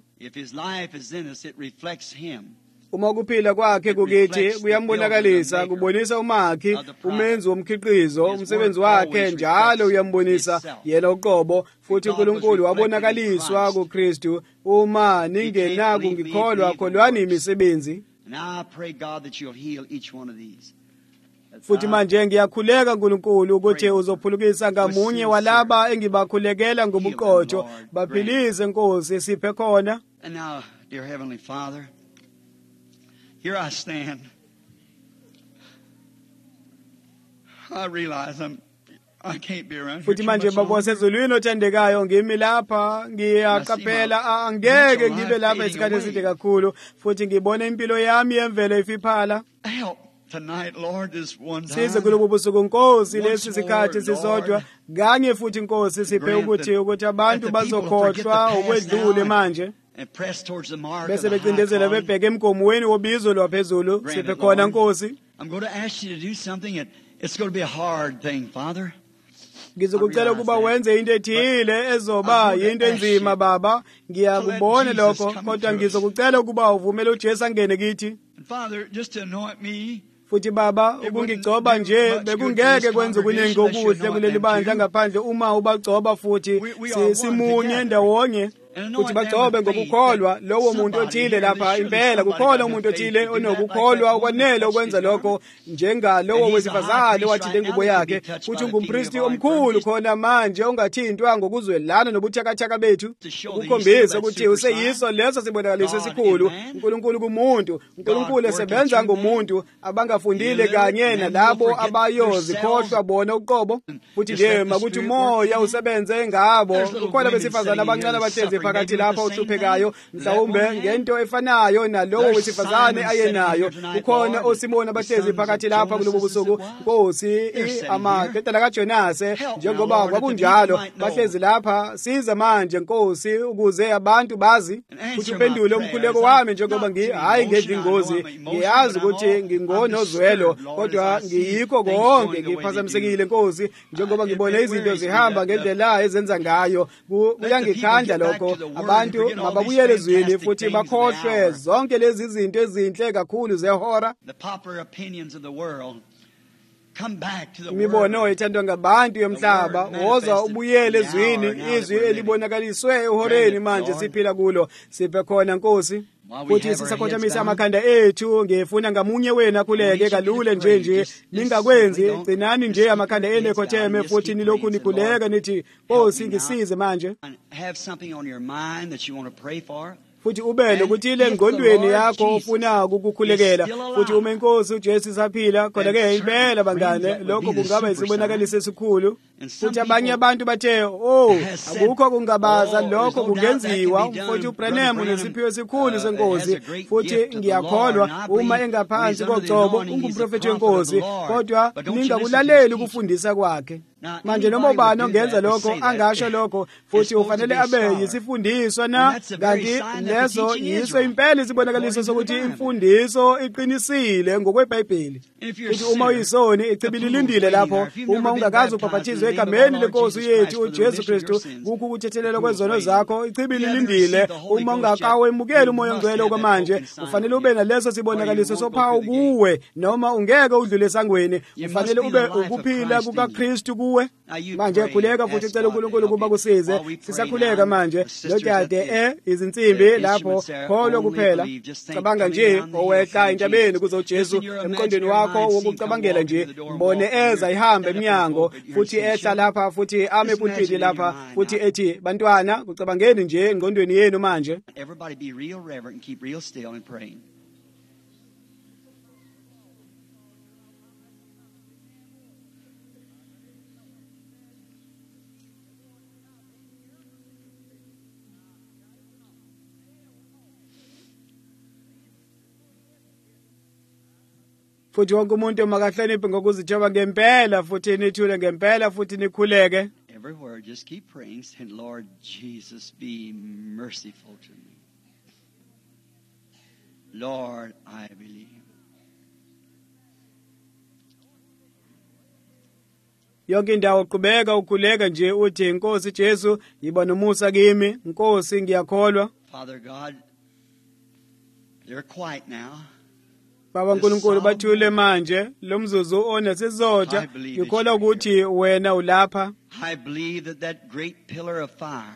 Uma kuphila kwakhe kukithi kuyambonakalisa, kubonisa umakhi umenzi womkhiqizo, umsebenzi wakhe njalo uyambonisa yena uqobo. Futhi uNkulunkulu wabonakaliswa kuKristu. Uma ningenaku ngikholwa, kholwani imisebenzi. Futhi manje ngiyakhuleka Nkulunkulu ukuthi uzophulukisa ngamunye walaba engibakhulekela ngobuqotho, baphilise Nkosi, siphe khona. And now, dear Heavenly Father, here I stand. I realize I can't be around here. Futhi manje Baba wasezulwini othandekayo, ngimi lapha ngiyaqaphela, angeke ngibe lapha isikhathi eside kakhulu, futhi ngibone impilo yami yemvelo ifiphala. Help tonight, Lord, this one time. Size kulobu busuku Nkosi lesi sikhathi sisodwa, kanye futhi Nkosi siphe ukuthi abantu bazokhohlwa ukwedlule manje. Bese becindezela bebheke emgomweni wobizo lwaphezulu, siphe khona Nkosi. I'm going to ask you to do something that it's going to be a hard thing, Father. Ngizokucela ukuba wenze into ethile ezoba yinto enzima Baba, ngiyakubona lokho, kodwa ngizokucela ukuba uvumele uJesu angene kithi. Father, just to anoint me. Futhi Baba, ukungigcoba nje bekungeke kwenze kuningi okuhle kuleli bandla ngaphandle uma ubagcoba futhi simunye ndawonye. Futhi bagcobe ngokukholwa lowo muntu othile lapha impela. Kukhona umuntu othile onokukholwa okwanele ukwenza lokho, njengalowo wesifazane wathile ingubo yakhe. Futhi ungumpristi omkhulu khona manje ongathintwa ngokuzwelana nobuthakathaka bethu, ukukhombisa ukuthi useyiso leso sibonakaliso esikhulu uNkulunkulu kumuntu. uNkulunkulu esebenza ngomuntu abangafundile kanye nalabo abayozikhohlwa bona uqobo. Futhi nje makuthi umoya usebenze ngabo, kukhona besifazane abancane abatheze phakathi lapha uhluphekayo, mhlawumbe ngento efanayo nalowo wesifazane ayenayo. Kukhona oSimoni abahlezi phakathi lapha kulobu busuku. Nkosi, amadodana kaJonase njengoba kwakunjalo bahlezi lapha. Siza manje Nkosi ukuze abantu bazi ukuthi uphendule umkhuleko wami, njengoba hayi ngedla ingozi. Ngiyazi ukuthi ngingonozwelo, kodwa ngiyikho konke ngiphazamisekile Nkosi, njengoba ngibona izinto zihamba ngendlela ezenza ngayo. Kuyangikhanda lokho. Abantu mababuyele ezweni futhi bakhohlwe zonke lezi zinto ezinhle kakhulu zehora. Imibono ethandwa ngabantu yomhlaba, woza ubuyele ezweni, izwi elibonakaliswe ehoreni manje siphila kulo. Siphe khona Nkosi. Futhi sisakhothamisa amakhanda ethu, ngifuna ngamunye wenu akhuleke kalule nje. Ningakwenzi, gcinani nje amakhanda enu ekhotheme futhi nilokhu nikhuleka nithi, Nkosi ngisize manje. Futhi ube nokuthile engqondweni yakho ofuna ukukhulekela. Futhi uma iNkosi uJesu saphila, khona-ke impela bangane lokho kungaba isibonakaliso esikhulu. Futhi abanye abantu bathe, akukho kungabaza lokho kungenziwa. Futhi uBranham unesiphiwo esikhulu seNkosi, futhi ngiyakholwa uma engaphansi kogcobo ungumprofethi weNkosi, kodwa ningakulaleli ukufundisa kwakhe. Manje noma ubani ongenza lokho angasho lokho, futhi ufanele abe yisifundiswa na, kanti leso yiso impela isibonakaliso sokuthi imfundiso iqinisile ngokweBhayibheli. Futhi uma uyisoni icibili lindile lapho, uma ungakazi ubhaphathizwe egameni leNkosi yethu uJesu Kristu kukho ukuthethelelwa kwezono zakho, icibili lindile. Uma ungakawemukeli umoya ongcwele okwamanje, ufanele ube naleso sibonakaliso sophawu kuwe, noma ungeke udlule esangweni. Ufanele ube ukuphila kukaKristu kuwe. Manje khuleka futhi ucela uNkulunkulu ukuba kusize. Sisakhuleka manje nodade izinsimbi lapho kholwa kuphela. Cabanga nje owehla entabeni kuze uJesu emqondweni wakho wokucabangela nje mbone eza ihamba eminyango futhi ehla lapha futhi ame pulpiti lapha futhi ethi bantwana kucabangeni nje engqondweni yenu manje. Everybody be real reverent and keep real still and praying. Futhi wonke umuntu makahloniphe ngokuzithoba ngempela futhi nithule ngempela futhi nikhuleke. Every word, just keep praying, saying, Lord Jesus, be merciful to me. Lord, I believe. Yonke indawo qhubeka ukhuleka nje uthi Inkosi Jesu yiba nomusa kimi, Nkosi ngiyakholwa. Father God, they're quiet now. Baba uNkulunkulu bathule manje lo mzuzu onesizotha ngikholwa ukuthi wena ulapha. I believe that great pillar of fire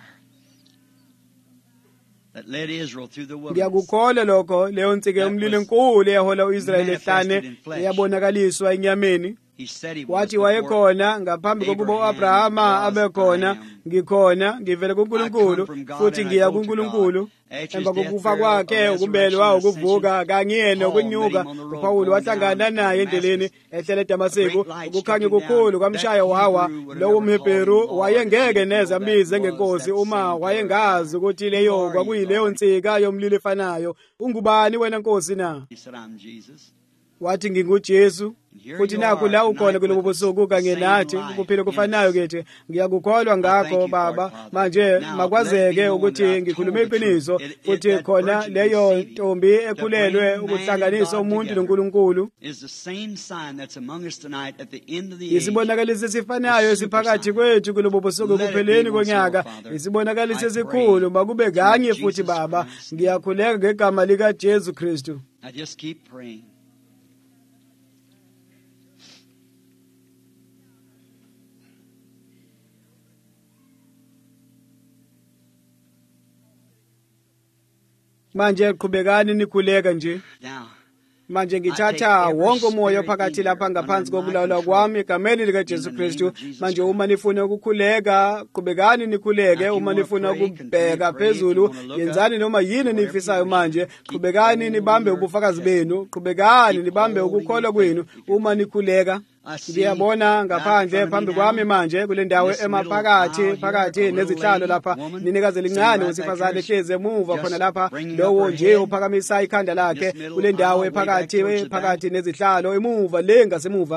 that led Israel through the wilderness. Ngiyakukholwa lokho leyo nsike yomlilo enkulu eyahola uIsrayeli ehlane eyabonakaliswa enyameni. Wathi wayekhona ngaphambi kokuba uAbrahama abekhona, ngikhona ngivela kuNkulunkulu futhi ngiya kuNkulunkulu. Emva kokufa kwakhe ukumbelo wawo kuvuka kangiyena ukunyuka uPawulu wahlangana naye endleleni ehlela eDamaseko. Ukukhanya okukhulu kwamshaya wawa lowo mHebheru wayengeke neze ambize ngenkosi uma wayengazi ukuthi leyo kwakuyileyo nsika yomlilo efanayo. Ungubani wena Nkosi na? Wathi nginguJesu. Futhi nakho la ukhona kulobo busuku kanye nathi ukuphila kufanayo kethe. Ngiyakukholwa ngakho Baba manje makwazeke ukuthi ngikhulume iqiniso futhi khona leyo ntombi ekhulelwe ukuhlanganisa umuntu noNkulunkulu. Isibonakaliso sifanayo esiphakathi kwethu kulobo busuku kupheleni konyaka. Isibonakaliso esikhulu makube kanye futhi Baba ngiyakhuleka ngegama lika Jesu Kristu. I just keep praying. Manje qhubekani nikhuleka nje. Manje ngithatha wonke umoya phakathi lapha ngaphansi kokulawula kwami egameni lika Jesu Kristu. Manje uma nifuna ukukhuleka qhubekani nikhuleke, uma nifuna ukubheka phezulu yenzani noma yini nifisayo manje. Qhubekani nibambe ubufakazi benu, qhubekani nibambe ukukholwa kwenu uma nikhuleka. Ngiyabona ngaphandle phambi kwami manje kule ndawo phakathi nezihlalo lapha ninikazi elincane wesifazane ehlezi emuva khona lapha lowo nje uphakamisa ikhanda lakhe kule ndawo phakathi nezihlalo emuva le ngasemuva.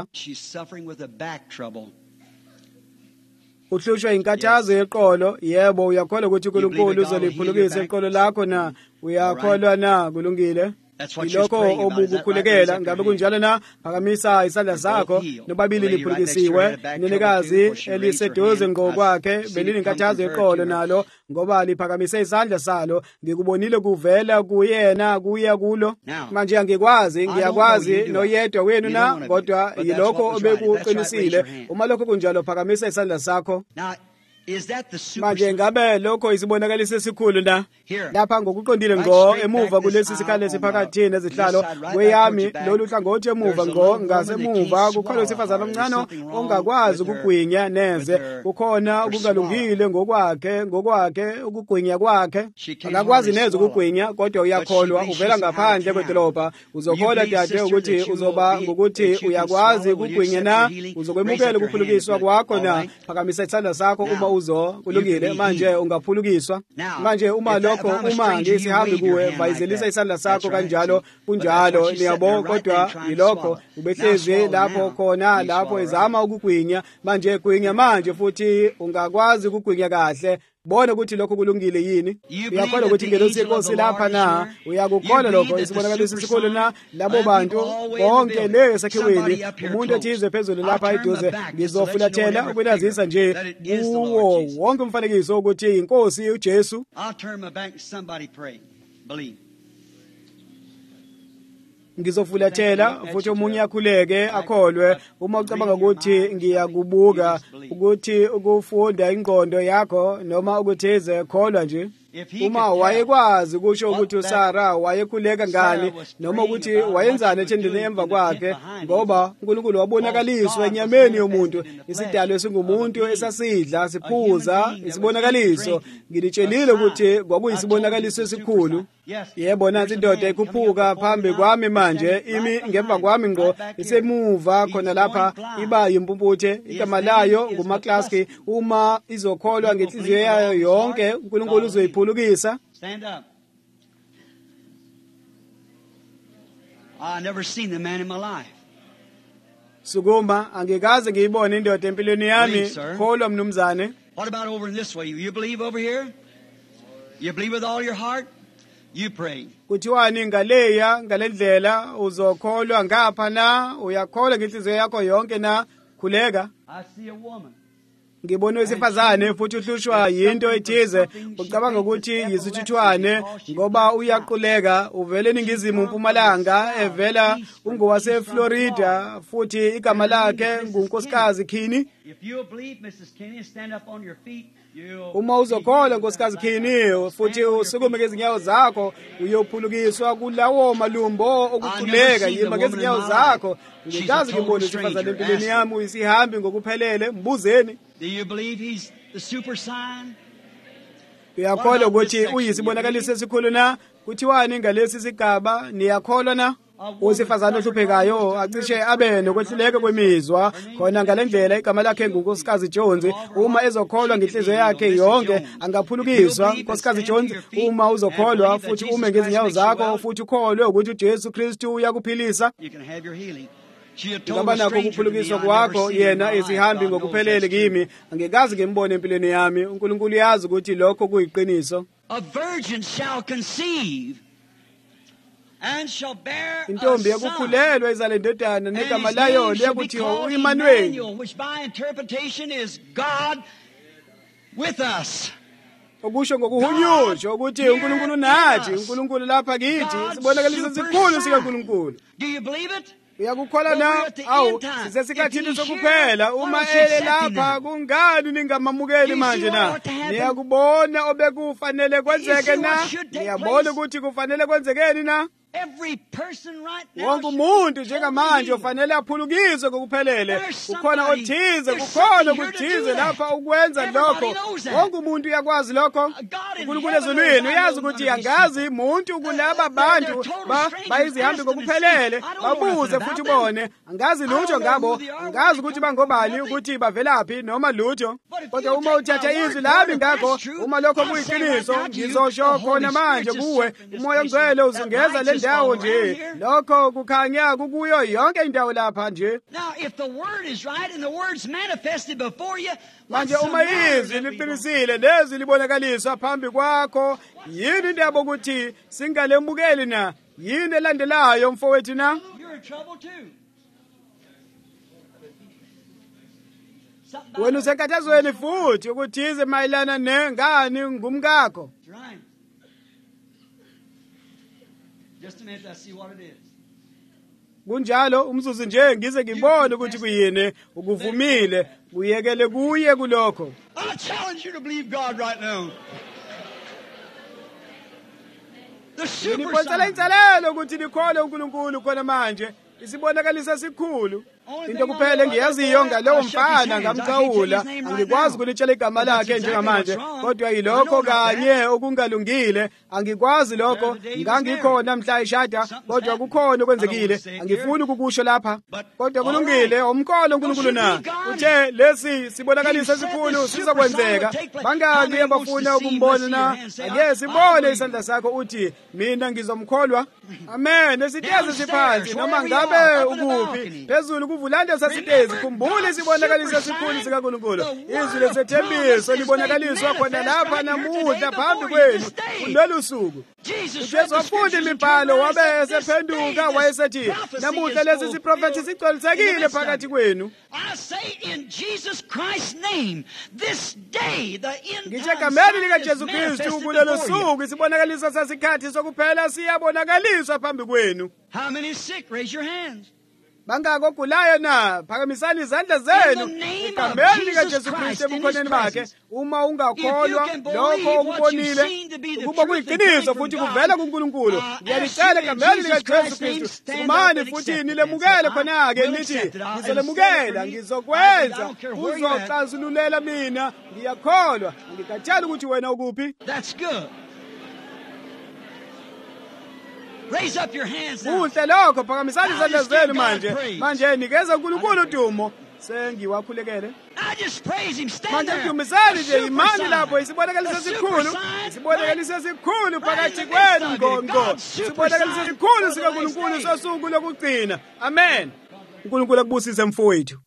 Uhlushwa inkathazo yeqolo. Yebo uyakholwa ukuthi uNkulunkulu uzoliphulukisa iqolo lakho na? Uyakholwa na? Kulungile. Ilokho obukukhulekela ngabe kunjalo na? Phakamisa isandla sakho. Nobabili liphulukisiwe. Nenekazi eliseduze ngokwakhe belinenkathazo yeqolo nalo ngoba liphakamise isandla salo. Ngikubonile kuvela kuyena kuya kulo. Manje ngiyakwazi noyedwa wenu na, kodwa yilokho obekuqinisile. Uma lokho kunjalo phakamisa isandla sakho. Manje ngabe lokho isibonakaliso esikhulu na? Lapha ngokuqondile ngo emuva kulesi sikhalo esiphakathi nezihlalo kweyami lolu hlangothi emuva ngo ngasemuva kukhona isifazana omncane ongakwazi ukugwinya neze. Kukhona ukungalungile ngokwakhe ukugwinya kwakhe. Akakwazi neze ukugwinya kodwa uyakholwa uvela ngaphandle kwedolobha. Uzokholwa dade ukuthi uzoba ngokuthi uyakwazi ukugwinya na? Uzokwemukela ukuphulukiswa kwakho na? Phakamisa isandla sakho uma kulungile manje ungaphulukiswa. Manje uma ngisihambi kuwe vayizelisa isandla sakho kanjalo kunjalo niyabo, kodwa yilokho ubehlezi lapho khona lapho ezama ukugwinya. Manje gwinya manje futhi ungakwazi ukugwinya kahle. Bona ukuthi lokho kulungile yini? Uyakholwa ukuthi ingelosi yenkosi lapha na? Uyakukholwa lokho isibonakaliso esikhulu na? Labo bantu bonke le esakhiweni umuntu ethize phezulu lapha eduze ngizofulathela ukunazisa nje kuwo wonke umfanekiso ukuthi inkosi uJesu. ngizofulathela futhi omunye akhuleke akholwe uma ucabanga ukuthi ngiyakubuka ukuthi ukufunda ingqondo yakho noma ukuthize kholwa nje. Uma wayekwazi kusho ukuthi uSara wayekhuleka ngani noma ukuthi wayenzani ethendeni emva kwakhe, ngoba uNkulunkulu wabonakaliswa enyameni yomuntu, isidalwa esingumuntu esasidla siphuza isibonakaliso. Ngilitshelile ukuthi kwakuyisibonakaliso esikhulu. Yebo, nansi indoda ikhuphuka phambi kwami manje, imi ngemva kwami ngqo, isemuva khona lapha, iba yimpumputhe. Igama layo nguMaklaski. Uma izokholwa ngenhliziyo yayo yonke, uNkulunkulu uzoyiphulukisa. Stand up. I've never seen the man in my life. Sukuma, angikaze ngiyibone indoda empilweni yami. Kholwa mnumzane. What about over in this way? You believe over here? You believe with all your heart? You pray. Kuthiwani ngaleya ngalendlela uzokholwa ngapha na, uyakholwa ngenhliziyo yakho yonke na, khuleka. I see a woman. Ngibona owesifazane futhi uhlushwa yinto ethize, ucabanga ukuthi yisithuthwane ngoba uyaquleka, uvele eNingizimu Mpumalanga, evela ungowaseFlorida futhi igama lakhe nguNkosikazi Khini. If you believe, Mrs. Kinney, stand up on your feet. Uma uzokholwa Nkosikazi Khini futhi usukume ngezinyawo zakho, uyophulukiswa kulawo malumbo okuquleka. Yima ngezinyawo zakho. Ngikazi ngibone isifazane empilweni yami uyisihambi ngokuphelele, mbuzeni. Do you believe he's the super sign? Uyakholwa ukuthi uyisibonakaliso esikhulu na? Kuthiwani ngalesi sigaba, niyakholwa na? Owesifazane ohluphekayo acishe abe nokwehluleka kwemizwa, khona ngalendlela igama lakhe nguNkosikazi Jones. Uma ezokholwa ngenhliziyo yakhe yonke angaphulukiswa. Nkosikazi Jones, uma uzokholwa futhi ume ngezinyawo zakho futhi ukholwe ukuthi uJesu Kristu uyakuphilisa, ngaba nakho ukuphulukiswa kwakho. Yena isihambi ngokuphelele kimi, angikazi ngembone empilweni yami. uNkulunkulu uyazi ukuthi lokho kuyiqiniso. A virgin shall conceive and shall bear a intombi son, yakukhulelwa izale indodana, and negama his layo name shall be liyakuthiwa called uImmanuel, Emmanuel, which by interpretation is God with us. okusho ngokuhunyusho ukuthi uNkulunkulu nathi, uNkulunkulu lapha kithi, isibonakaliso esikhulu sikaNkulunkulu. Do you believe it? Uyakukholwa na? Awu, sisesikhathini sokuphela. Uma lapha kungani ningamamukeli manje na? Niyakubona obekufanele kwenzeke na? Niyabona ukuthi kufanele kwenzekeni na? Every person right now wonke umuntu njengamanje ufanele aphulukiswe ngokuphelele. Kukhona othize, kukhona okuthize lapha ukwenza lokho. Wonke umuntu uyakwazi lokho. uNkulunkulu ezulwini uyazi ukuthi angazi umuntu kulaba bantu bayizihambi ngokuphelele, babuze futhi bone, angazi lutho ngabo, angazi ukuthi bangobani, ukuthi bavelaphi noma lutho. Kodwa uma uthatha izwi lami ngakho, uma lokho kuyiqiniso, ngizosho khona manje kuwe, uMoya oNgcwele uzungeza le ndawo nje, lokho kukhanya kukuyo yonke indawo lapha nje. Now if the word is right and the word's manifested before you, manje uma izwi liqinisile lezi libonakaliswa phambi kwakho, yini indaba ukuthi singalemukeli na? Yini elandelayo mfowethu na? you're in trouble too. Wena usenkathazweni futhi ukuthize mayelana nengani ngumkakho. That's right. Just a minute, I see what it is. Kunjalo umzuzu nje ngize ngibone ukuthi kuyini ukuvumile, uyekele kuye kulokho. I challenge you to believe God right now. The super Niphonsela sign. inselelo ukuthi nikholwe uNkulunkulu khona manje, isibonakaliso esikhulu. Into kuphela engiyaziyo ngalowo mfana ngamcawula, angikwazi ukulitshela igama lakhe njengamanje, kodwa yilokho kanye okungalungile, angikwazi lokho, ngangikhona mhla eshada, kodwa kukhona okwenzekile, angifuni ukukusho lapha, kodwa kulungile, umkholo uNkulunkulu na, uthe lesi sibonakaliso esikhulu sizokwenzeka. Bangaki abafuna ukumbona na? Ake sibone isandla sakho uthi mina ngizomkholwa. Amen. Esiteze siphansi noma ngabe ukuphi, phezulu ukuvulanda sasitezi khumbula isibonakaliso esikhulu sikaNkulunkulu izwi lesethembiso libonakaliswa khona lapha namuhla phambi kwenu kulolu suku uJesu wafunda imibhalo wabe esephenduka wayesethi namuhla lesi siprofethi sigcwalisekile phakathi kwenu ngithi egameni likaJesu Kristu kulolu suku isibonakaliso sasikhathi sokuphela siyabonakaliswa phambi kwenu. Bangaki ogulayo na? Phakamisani izandla zenu egameni likaJesu Kristu ebukhoneni bakhe. Uma ungakholwa lokho okubonile ukuba kuyiqiniso futhi kuvela kuNkulunkulu, ngiyalicela egameni likaJesu Kristu sikumani futhi nilemukele khona-ke nithi ngizolemukela, ngizokwenza, uzoxazululela mina, ngiyakholwa, ngikhathele ukuthi wena ukuphi. Raise up your hands now. Kuhle lokho, phakamisani izandla zenu manje nikeza uNkulunkulu udumo. Sengiwakhulekele. Manje mdumisani nje imani lapho isibonakaliso esikhulu phakathi kwenu ngqongqo. Isibonakaliso esikhulu sikaNkulunkulu sosuku lokugcina. Amen. uNkulunkulu akubusise mfowethu.